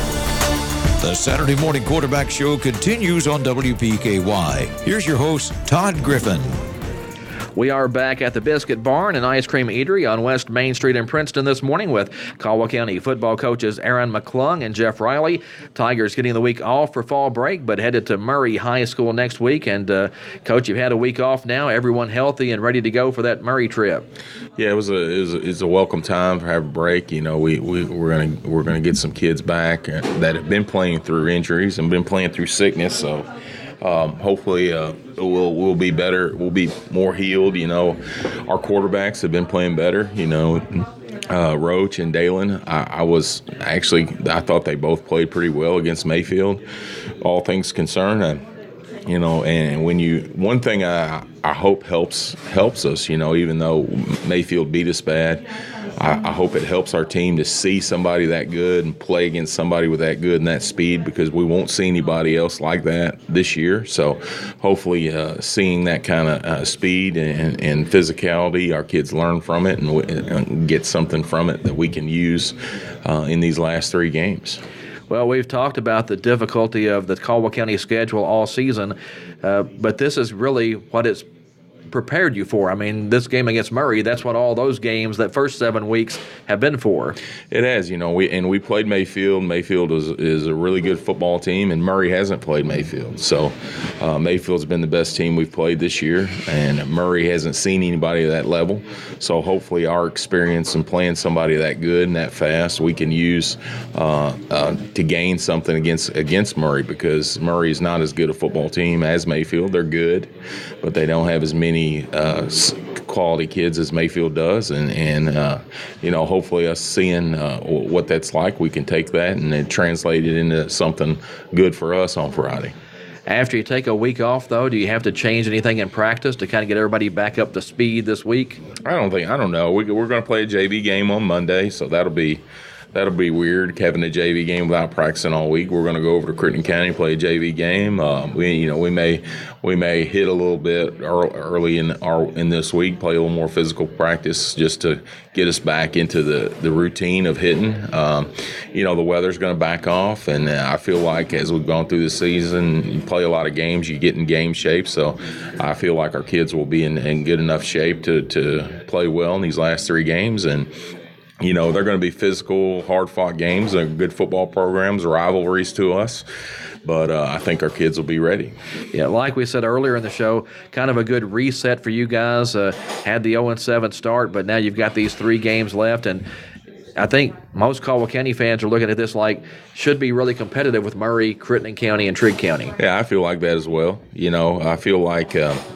Speaker 8: The Saturday Morning Quarterback Show continues on WPKY. Here's your host, Todd Griffin.
Speaker 9: We are back at the Biscuit Barn and Ice Cream Eatery on West Main Street in Princeton this morning with Caldwell County football coaches Aaron McClung and Jeff Riley. Tigers getting the week off for fall break, but headed to Murray High School next week. And, Coach, you've had a week off now. Everyone healthy and ready to go for that Murray trip.
Speaker 10: Yeah, it's a welcome time to have a break. You know, we're gonna get some kids back that have been playing through injuries and been playing through sickness. So hopefully we'll be better. We'll be more healed. You know, our quarterbacks have been playing better. You know, Roach and Dalen. I thought they both played pretty well against Mayfield. All things concerned. You know, and one thing I hope helps us, you know, even though Mayfield beat us bad, I hope it helps our team to see somebody that good and play against somebody with that good and that speed, because we won't see anybody else like that this year. So hopefully seeing that kind of speed and physicality, our kids learn from it and get something from it that we can use in these last 3 games.
Speaker 9: Well, we've talked about the difficulty of the Caldwell County schedule all season, but this is really what it's prepared you for. I mean, this game against Murray, that's what all those games, that first 7 weeks, have been for.
Speaker 10: It has, you know. We played Mayfield. Mayfield is a really good football team, and Murray hasn't played Mayfield. So Mayfield's been the best team we've played this year, and Murray hasn't seen anybody at that level. So hopefully our experience in playing somebody that good and that fast, we can use to gain something against Murray, because Murray is not as good a football team as Mayfield. They're good, but they don't have as many quality kids as Mayfield does, and you know, hopefully us seeing what that's like, we can take that and then translate it into something good for us on Friday.
Speaker 9: After you take a week off, though, do you have to change anything in practice to kind of get everybody back up to speed this week?
Speaker 10: I don't know. We're going to play a JV game on Monday, so that'll be weird, having a JV game without practicing all week. We're going to go over to Crittenden County, play a JV game. We may hit a little bit early in this week, play a little more physical practice just to get us back into the routine of hitting. You know, the weather's going to back off, and I feel like as we've gone through the season, you play a lot of games, you get in game shape. So I feel like our kids will be in good enough shape to play well in these last 3 games. And you know, they're going to be physical, hard-fought games. They're good football programs, rivalries to us. But I think our kids will be ready.
Speaker 9: Yeah, like we said earlier in the show, kind of a good reset for you guys. Had the 0-7 start, but now you've got these 3 games left. And I think most Caldwell County fans are looking at this like should be really competitive with Murray, Crittenden County, and Trigg County.
Speaker 10: Yeah, I feel like that as well. You know, I feel like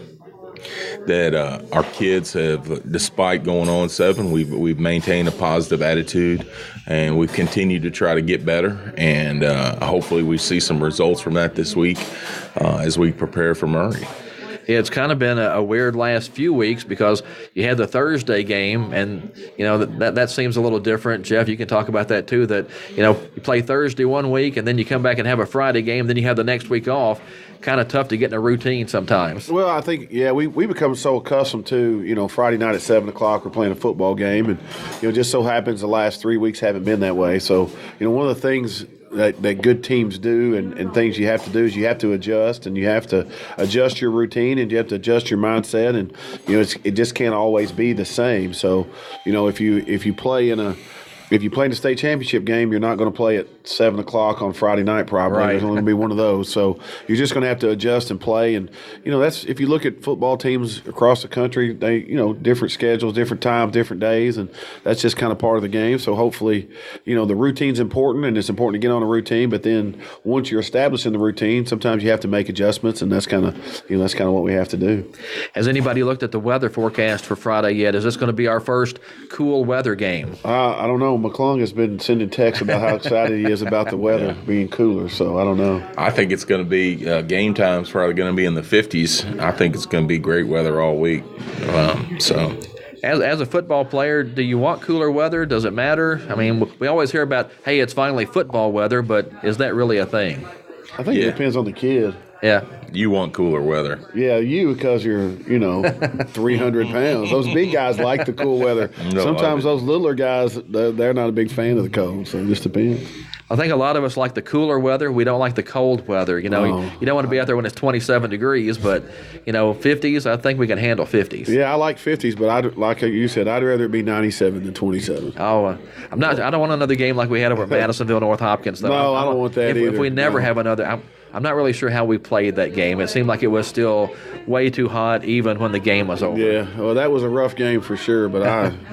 Speaker 10: that our kids have, despite going on 7, we've maintained a positive attitude, and we've continued to try to get better. And hopefully we see some results from that this week as we prepare for Murray.
Speaker 9: It's kind of been a weird last few weeks because you had the Thursday game, and that seems a little different. Jeff, you can talk about that too. That you play Thursday one week, and then you come back and have a Friday game, then you have the next week off. Kind of tough to get in a routine sometimes.
Speaker 11: Well, I think we become so accustomed to Friday night at 7:00 we're playing a football game, and just so happens the last 3 weeks haven't been that way. So one of the things that good teams do and things you have to do is you have to adjust, and you have to adjust your routine, and you have to adjust your mindset, and it just can't always be the same. So if you play in a state championship game, you're not going to play at 7:00 on Friday night probably.
Speaker 9: Right.
Speaker 11: There's only going to be one of those. So you're just going to have to adjust and play. And, that's if you look at football teams across the country, they, different schedules, different times, different days, and that's just kind of part of the game. So hopefully, the routine's important, and it's important to get on a routine. But then once you're established in the routine, sometimes you have to make adjustments, and that's kind of what we have to do.
Speaker 9: Has anybody looked at the weather forecast for Friday yet? Is this going to be our first cool weather game?
Speaker 11: I don't know. McClung has been sending texts about how excited he is about the weather being cooler, so I don't know.
Speaker 10: I think it's going to be game time's probably going to be in the 50s. I think it's going to be great weather all week.
Speaker 9: As a football player, do you want cooler weather? Does it matter? I mean, we always hear about, hey, it's finally football weather, but is that really a thing?
Speaker 11: I think it depends on the kid.
Speaker 9: Yeah.
Speaker 10: You want cooler weather.
Speaker 11: Yeah, because you're, 300 pounds. Those big guys like the cool weather. Sometimes those littler guys, they're not a big fan of the cold, so it just depends.
Speaker 9: I think a lot of us like the cooler weather. We don't like the cold weather. You don't want to be out there when it's 27 degrees, but 50s, I think we can handle 50s.
Speaker 11: Yeah, I like 50s, but like you said, I'd rather it be 97 than 27.
Speaker 9: Oh, I don't want another game like we had over at Madisonville North Hopkins, though.
Speaker 11: No, I don't want that either.
Speaker 9: If we never have another, I'm not really sure how we played that game. It seemed like it was still way too hot even when the game was over.
Speaker 11: Yeah, well, that was a rough game for sure, but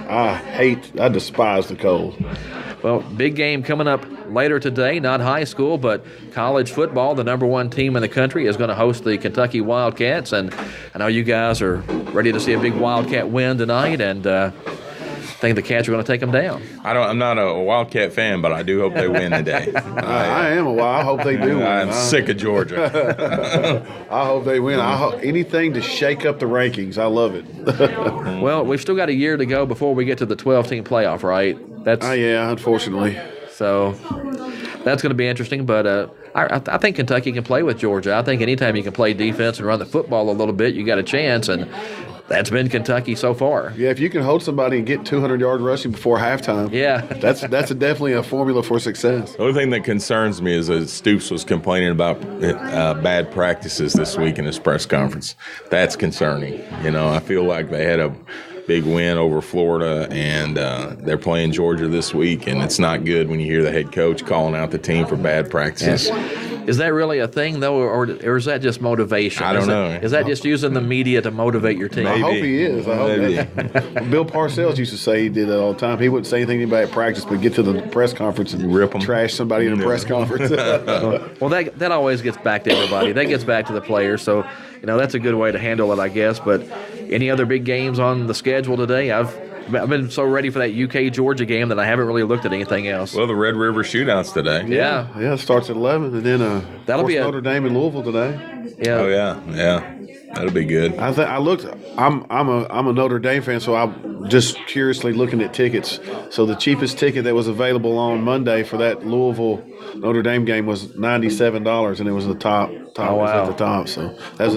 Speaker 11: I despise the cold.
Speaker 9: Well, big game coming up later today, not high school, but college football. The number one team in the country is going to host the Kentucky Wildcats, and I know you guys are ready to see a big Wildcat win tonight, and I think the Cats are going to take them down.
Speaker 10: I'm not a Wildcat fan, but I do hope they win today.
Speaker 11: I am a Wild. I hope they do win.
Speaker 10: I'm sick of Georgia.
Speaker 11: I hope they win. Anything to shake up the rankings. I love it.
Speaker 9: Well, we've still got a year to go before we get to the 12-team playoff, right?
Speaker 11: Yeah, unfortunately.
Speaker 9: So that's going to be interesting, but I think Kentucky can play with Georgia. I think anytime you can play defense and run the football a little bit, you got a chance, and that's been Kentucky so far.
Speaker 11: Yeah, if you can hold somebody and get 200-yard rushing before halftime, that's definitely a formula for success.
Speaker 10: The only thing that concerns me is that Stoops was complaining about bad practices this week in his press conference. That's concerning. I feel like they had a big win over Florida, and they're playing Georgia this week, and it's not good when you hear the head coach calling out the team for bad practices.
Speaker 9: Yeah. Is that really a thing, though, or is that just motivation?
Speaker 10: I don't know.
Speaker 9: Is that just using the media to motivate your team?
Speaker 11: Maybe. I hope he is. Bill Parcells used to say he did that all the time. He wouldn't say anything to anybody at practice, but get to the press conference and
Speaker 10: rip them,
Speaker 11: trash somebody in a press conference.
Speaker 9: Well, that always gets back to everybody. That gets back to the players. So, that's a good way to handle it, I guess. But any other big games on the schedule today? I've been so ready for that UK-Georgia game that I haven't really looked at anything else.
Speaker 10: Well, the Red River Shootouts today.
Speaker 11: Yeah, it starts at 11, and then
Speaker 9: that'll be
Speaker 11: Notre Dame and Louisville today.
Speaker 9: Yeah.
Speaker 10: Oh yeah. That'll be good.
Speaker 11: I looked. I'm a Notre Dame fan, so I'm just curiously looking at tickets. So the cheapest ticket that was available on Monday for that Louisville Notre Dame game was $97, and it was the top.
Speaker 9: Oh, wow.
Speaker 11: Was at the top. So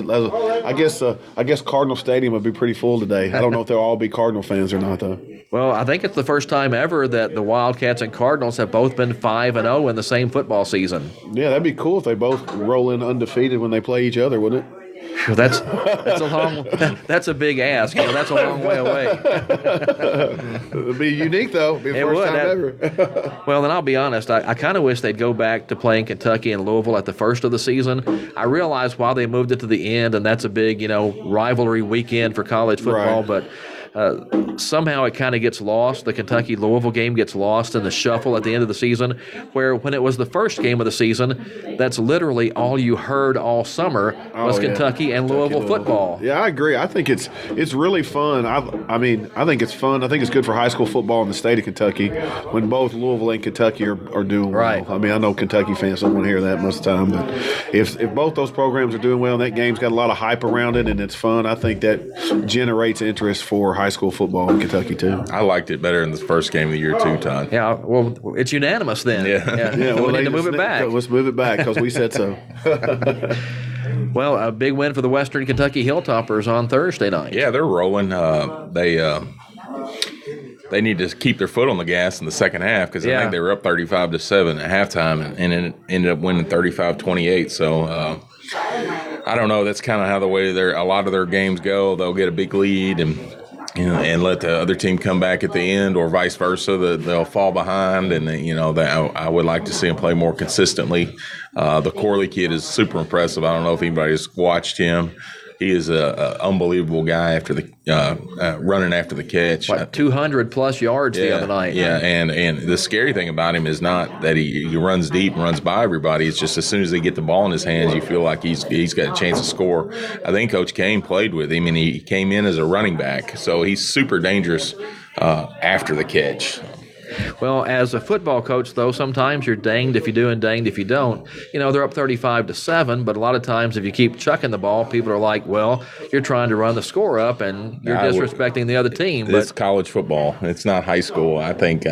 Speaker 11: I guess Cardinal Stadium would be pretty full today. I don't know if they'll all be Cardinal fans or not, though.
Speaker 9: Well, I think it's the first time ever that the Wildcats and Cardinals have both been 5-0 in the same football season.
Speaker 11: Yeah, that'd be cool if they both roll in undefeated when they play each other, wouldn't it?
Speaker 9: That's a big ask. That's a long way away.
Speaker 11: It'd be unique, though. It'd be the first time ever.
Speaker 9: Well, then I'll be honest. I kind of wish they'd go back to playing Kentucky and Louisville at the first of the season. I realize why they moved it to the end, and that's a big, rivalry weekend for college football.
Speaker 11: Right.
Speaker 9: But somehow it kind of gets lost. The Kentucky-Louisville game gets lost in the shuffle at the end of the season, where when it was the first game of the season, that's literally all you heard all summer was Kentucky and Louisville football.
Speaker 11: Yeah, I agree. I think it's really fun. I mean, I think it's fun. I think it's good for high school football in the state of Kentucky when both Louisville and Kentucky are doing well. I mean, I know Kentucky fans don't want to hear that most of the time, but if both those programs are doing well and that game's got a lot of hype around it and it's fun, I think that generates interest for high school football in Kentucky too.
Speaker 10: I liked it better in the first game of the year too, Todd.
Speaker 9: Yeah, well, it's unanimous then.
Speaker 11: Yeah.
Speaker 9: We need to move it back.
Speaker 11: Let's move it back because we said so.
Speaker 9: Well, a big win for the Western Kentucky Hilltoppers on Thursday night.
Speaker 10: Yeah, they're rolling. They need to keep their foot on the gas in the second half because I think they were up 35-7 at halftime and it ended up winning 35-28. So I don't know. That's kind of how a lot of their games go. They'll get a big lead and let the other team come back at the end, or vice versa. They'll fall behind, and I would like to see them play more consistently. The Corley kid is super impressive. I don't know if anybody's watched him. He is a unbelievable guy after the running after the catch.
Speaker 9: 200 plus yards the other night.
Speaker 10: Yeah, and the scary thing about him is not that he runs deep and runs by everybody. It's just as soon as they get the ball in his hands, you feel like he's got a chance to score. I think Coach Kane played with him, and he came in as a running back, so he's super dangerous after the catch.
Speaker 9: Well, as a football coach, though, sometimes you're danged if you do and danged if you don't. They're up 35-7, but a lot of times if you keep chucking the ball, people are like, well, you're trying to run the score up and you're disrespecting the other team.
Speaker 10: It's college football. It's not high school. I think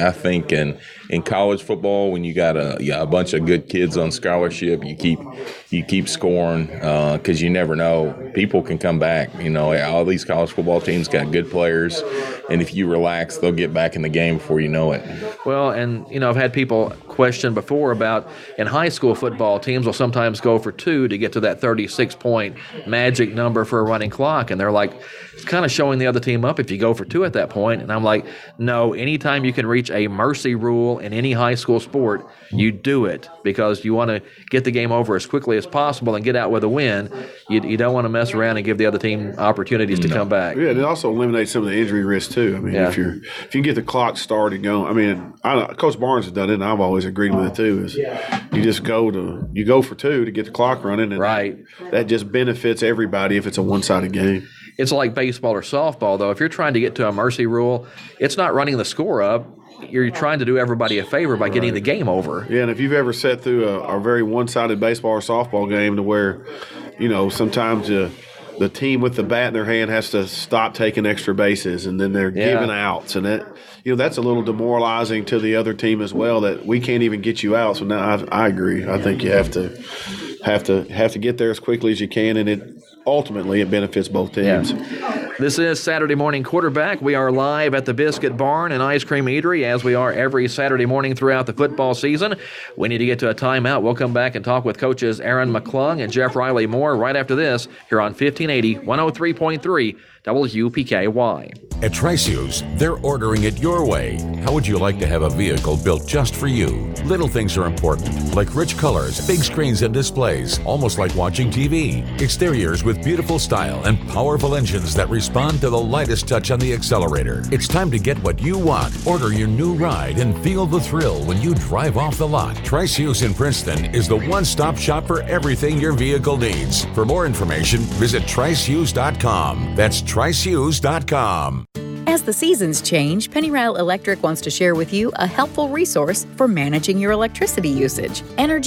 Speaker 10: in college football, when you got a bunch of good kids on scholarship, you keep scoring because you never know. People can come back. All these college football teams got good players, and if you relax, they'll get back in the game before you know it.
Speaker 9: Well, and, I've had people question before about in high school football, teams will sometimes go for 2 to get to that 36-point magic number for a running clock. And they're like, it's kind of showing the other team up if you go for 2 at that point. And I'm like, no, anytime you can reach a mercy rule in any high school sport, you do it because you want to get the game over as quickly as possible and get out with a win. You don't want to mess around and give the other team opportunities to come back.
Speaker 11: Yeah, and it also eliminates some of the injury risk too. I mean, if you can get the clock started going, I mean, Coach Barnes has done it, and I've always agreed with it too. Is you just go for 2 to get the clock running, and that just benefits everybody if it's a one-sided game.
Speaker 9: It's like baseball or softball, though. If you're trying to get to a mercy rule, it's not running the score up. You're trying to do everybody a favor by getting the game over.
Speaker 11: Yeah, and if you've ever sat through a very one-sided baseball or softball game to where, sometimes the team with the bat in their hand has to stop taking extra bases, and then they're giving outs, and that that's a little demoralizing to the other team as well. That we can't even get you out. So now I agree. I think you have to get there as quickly as you can, and ultimately it benefits both teams.
Speaker 9: This is Saturday Morning Quarterback. We are live at the Biscuit Barn and Ice Cream Eatery, as we are every Saturday morning throughout the football season. We need to get to a timeout. We'll come back and talk with coaches Aaron McClung and Jeff Riley Moore right after this here on 1580, 103.3 WPKY.
Speaker 2: At Trice Hughes, they're ordering it your way. How would you like to have a vehicle built just for you? Little things are important, like rich colors, big screens and displays, almost like watching TV. Exteriors with beautiful style and powerful engines that respond to the lightest touch on the accelerator. It's time to get what you want. Order your new ride and feel the thrill when you drive off the lot. Trice Hughes in Princeton is the one-stop shop for everything your vehicle needs. For more information, visit TriceHughes.com. That's TriceHughes.com.
Speaker 6: As the seasons change, Pennyrile Electric wants to share with you a helpful resource for managing your electricity usage.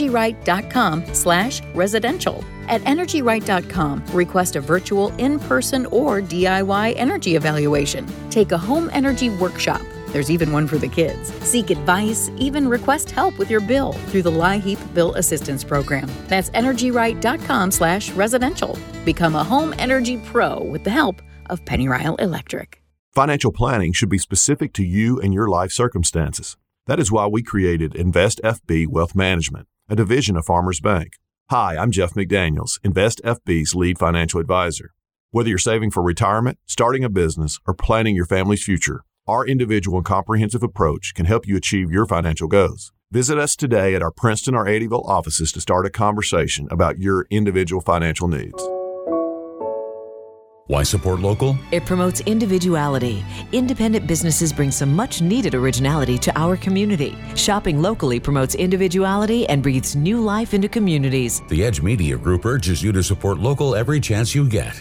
Speaker 6: EnergyRight.com/residential. At EnergyRight.com, request a virtual in-person or DIY energy evaluation. Take a home energy workshop. There's even one for the kids. Seek advice, even request help with your bill through the LIHEAP Bill Assistance Program. That's EnergyRight.com/residential. Become a home energy pro with the help of Pennyrile Electric.
Speaker 7: Financial planning should be specific to you and your life circumstances. That is why we created Invest FB Wealth Management, a division of Farmers Bank. Hi, I'm Jeff McDaniels, Invest FB's lead financial advisor. Whether you're saving for retirement, starting a business, or planning your family's future, our individual and comprehensive approach can help you achieve your financial goals. Visit us today at our Princeton or Eddyville offices to start a conversation about your individual financial needs.
Speaker 2: Why support local?
Speaker 12: It promotes individuality. Independent businesses bring some much-needed originality to our community. Shopping locally promotes individuality and breathes new life into communities.
Speaker 2: The Edge Media Group urges you to support local every chance you get.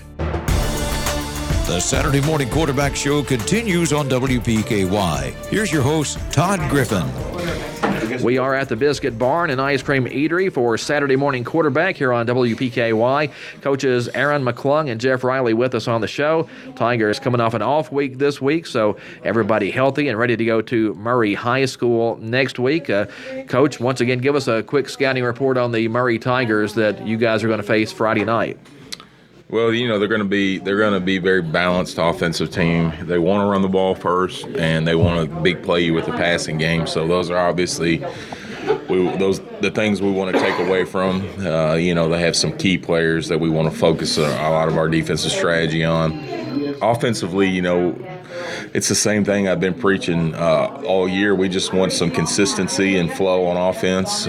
Speaker 8: The Saturday Morning Quarterback Show continues on WPKY. Here's your host, Todd Griffin.
Speaker 9: We are at the Biscuit Barn and Ice Cream Eatery for Saturday Morning Quarterback here on WPKY. Coaches Aaron McClung and Jeff Riley with us on the show. Tigers coming off an off week this week, so everybody healthy and ready to go to Murray High School next week. Coach, once again, give us a quick scouting report on the Murray Tigers that you guys are going to face Friday night.
Speaker 10: Well, they're going to be very balanced offensive team. They want to run the ball first, and they want to big play you with the passing game. So those are obviously the things we want to take away from. They have some key players that we want to focus a lot of our defensive strategy on. Offensively, it's the same thing I've been preaching all year. We just want some consistency and flow on offense.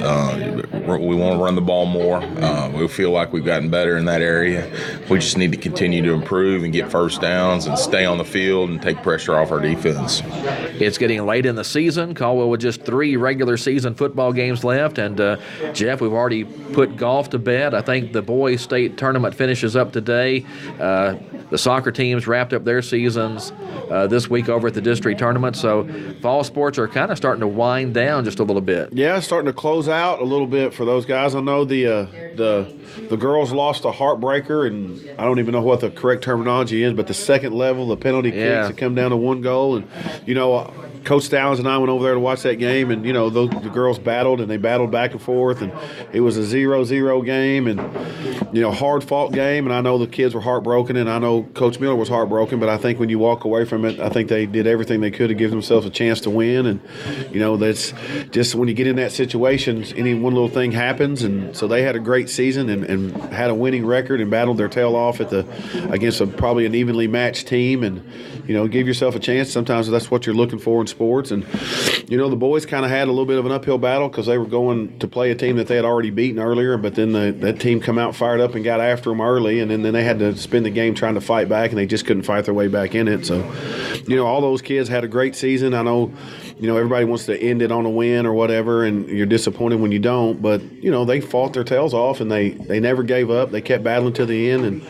Speaker 10: We want to run the ball more. We feel like we've gotten better in that area. We just need to continue to improve and get first downs and stay on the field and take pressure off our defense.
Speaker 9: It's getting late in the season. Caldwell with just 3 regular season football games left. And, Jeff, we've already put golf to bed. I think the boys' state tournament finishes up today. The soccer teams wrapped up their seasons this week over at the district tournament. So fall sports are kind of starting to wind down just a little bit.
Speaker 11: Yeah, starting to close out a little bit for those guys. I know the girls lost a heartbreaker, and I don't even know what the correct terminology is, but the second level, the penalty kicks that come down to 1 goal. And, Coach Stallings and I went over there to watch that game, and, the girls battled, and they battled back and forth, and it was a 0-0 game, and, hard-fought game, and I know the kids were heartbroken, and I know Coach Miller was heartbroken, but I think when you walk away from it, I think they did everything they could to give themselves a chance to win, and, that's just when you get in that situation, any one little thing happens, and so they had a great season and had a winning record and battled their tail off against probably an evenly matched team, and, give yourself a chance. Sometimes that's what you're looking for in sports. And, the boys kind of had a little bit of an uphill battle because they were going to play a team that they had already beaten earlier, but then that team come out fired up and got after them early, and then they had to spend the game trying to fight back, and they just couldn't fight their way back in it. So, all those kids had a great season. I know, everybody wants to end it on a win or whatever, and you're disappointed when you don't, but, they fought their tails off, and they never gave up. They kept battling to the end, and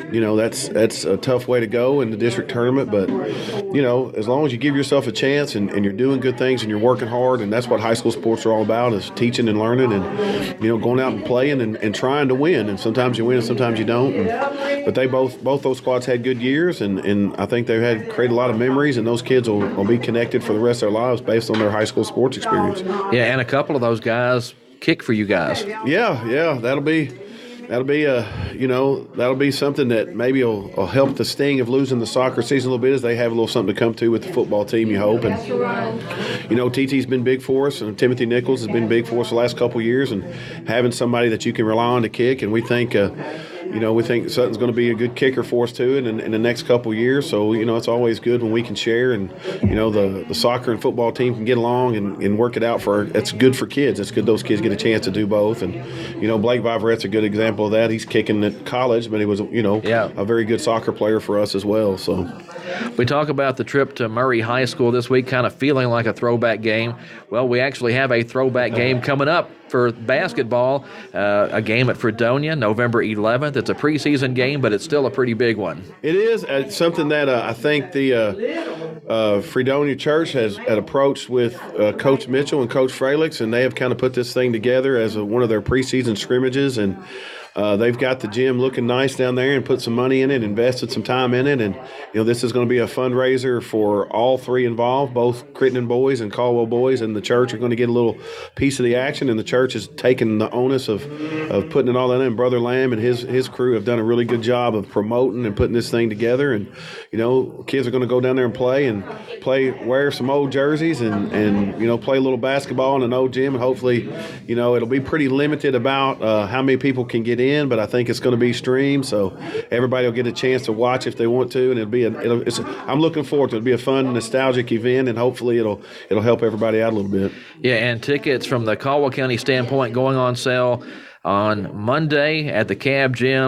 Speaker 11: that's a tough way to go in the district tournament, but as long as you give yourself a chance and you're doing good things and you're working hard, and that's what high school sports are all about, is teaching and learning and going out and playing and trying to win. And sometimes you win and sometimes you don't. But they both those squads had good years, and I think they had created a lot of memories, and those kids will be connected for the rest of their lives based on their high school sports experience.
Speaker 9: Yeah, and a couple of those guys kick for you guys.
Speaker 11: Yeah, that'll be something that maybe will help the sting of losing the soccer season a little bit, as they have a little something to come to with the football team, you hope. And, TT's been big for us, and Timothy Nichols has been big for us the last couple of years, and having somebody that you can rely on to kick, and we think Sutton's going to be a good kicker for us too in the next couple of years. So, it's always good when we can share, and, the soccer and football team can get along and work it out it's good for kids. It's good those kids get a chance to do both. And, Blake Viverette's a good example of that. He's kicking at college, but he was, a very good soccer player for us as well. So
Speaker 9: we talk about the trip to Murray High School this week kind of feeling like a throwback game. Well, we actually have a throwback game coming up for basketball, a game at Fredonia, November 11th. It's a preseason game, but it's still a pretty big one.
Speaker 11: It is. It's something that I think the Fredonia Church has approached with Coach Mitchell and Coach Fralix, and they have kind of put this thing together as one of their preseason scrimmages, and they've got the gym looking nice down there and put some money in it, invested some time in it, and this is going to be a fundraiser for all three involved, both Crittenden boys and Caldwell boys, and the church are going to get a little piece of the action, and the church has taken the onus of putting it all in. And Brother Lamb and his crew have done a really good job of promoting and putting this thing together, and kids are going to go down there and wear some old jerseys and play a little basketball in an old gym, and hopefully it'll be pretty limited about how many people can get in, but I think it's going to be streamed, so everybody will get a chance to watch if they want to, and I'm looking forward to it. It'll be a fun, nostalgic event, and hopefully it'll help everybody out a little bit.
Speaker 9: Yeah, and tickets from the Caldwell County standpoint going on sale on Monday at the Cab Gym.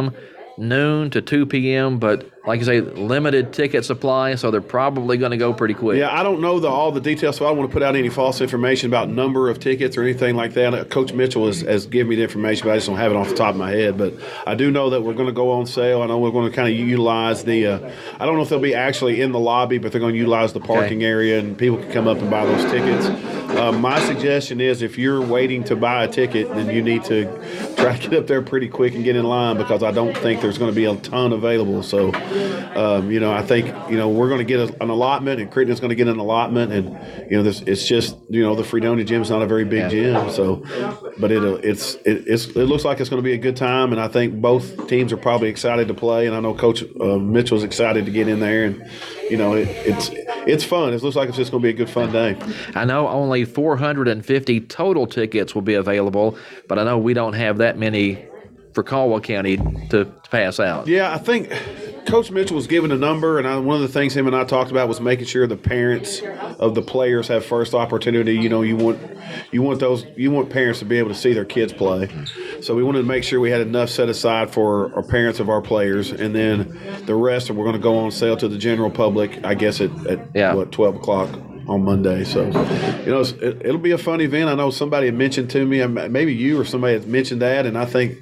Speaker 9: noon to 2 p.m., but like you say, limited ticket supply, so they're probably going to go pretty quick.
Speaker 11: Yeah, I don't know all the details, so I don't want to put out any false information about number of tickets or anything like that. Coach Mitchell has given me the information, but I just don't have it off the top of my head. But I do know that we're going to go on sale. I know we're going to kind of utilize the I don't know if they'll be actually in the lobby, but they're going to utilize the parking area, and people can come up and buy those tickets. My suggestion is if you're waiting to buy a ticket, then you need to try to get up there pretty quick and get in line, because I don't think there's going to be a ton available. So, I think, we're going to get an allotment, and Crittenden's going to get an allotment, and, it's just, the Fredonia gym's not a very big gym. So, but it looks like it's going to be a good time, and I think both teams are probably excited to play, and I know Coach Mitchell's excited to get in there, and, it's fun. It looks like it's just going to be a good, fun day.
Speaker 9: I know only 450 total tickets will be available, but I know we don't have that many for Caldwell County to pass out.
Speaker 11: Yeah, I think Coach Mitchell was given a number, and one of the things him and I talked about was making sure the parents of the players have first opportunity. You want parents to be able to see their kids play. So we wanted to make sure we had enough set aside for our parents of our players, and then the rest we're going to go on sale to the general public, I guess, at 12 o'clock on Monday. So, it'll be a fun event. I know somebody had mentioned to me, maybe you or somebody had mentioned that, and I think,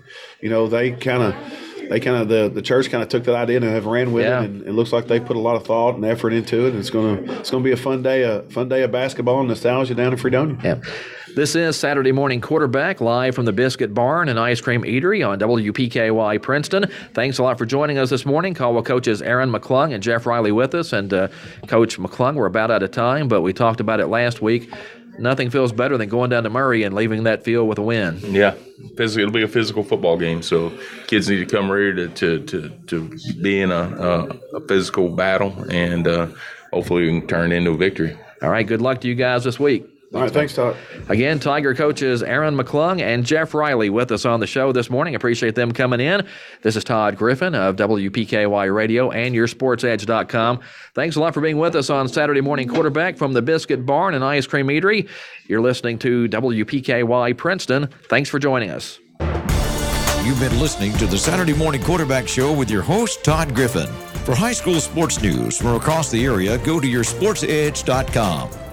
Speaker 11: the church kind of took that idea and have ran with it, and it looks like they put a lot of thought and effort into it, and it's going to be a fun day of basketball and nostalgia down in Fredonia.
Speaker 9: Yeah. This is Saturday Morning Quarterback, live from the Biscuit Barn and Ice Cream Eatery on WPKY Princeton. Thanks a lot for joining us this morning. Caldwell coaches Aaron McClung and Jeff Riley with us, and Coach McClung, we're about out of time, but we talked about it last week. Nothing feels better than going down to Murray and leaving that field with a win.
Speaker 10: Yeah, it'll be a physical football game, so kids need to come ready to be in a physical battle, and hopefully we can turn it into a victory.
Speaker 9: All right, good luck to you guys this week.
Speaker 11: All right, thanks, Todd.
Speaker 9: Again, Tiger coaches Aaron McClung and Jeff Riley with us on the show this morning. Appreciate them coming in. This is Todd Griffin of WPKY Radio and YourSportsEdge.com. Thanks a lot for being with us on Saturday Morning Quarterback from the Biscuit Barn and Ice Cream Eatery. You're listening to WPKY Princeton. Thanks for joining us.
Speaker 8: You've been listening to the Saturday Morning Quarterback Show with your host, Todd Griffin. For high school sports news from across the area, go to YourSportsEdge.com.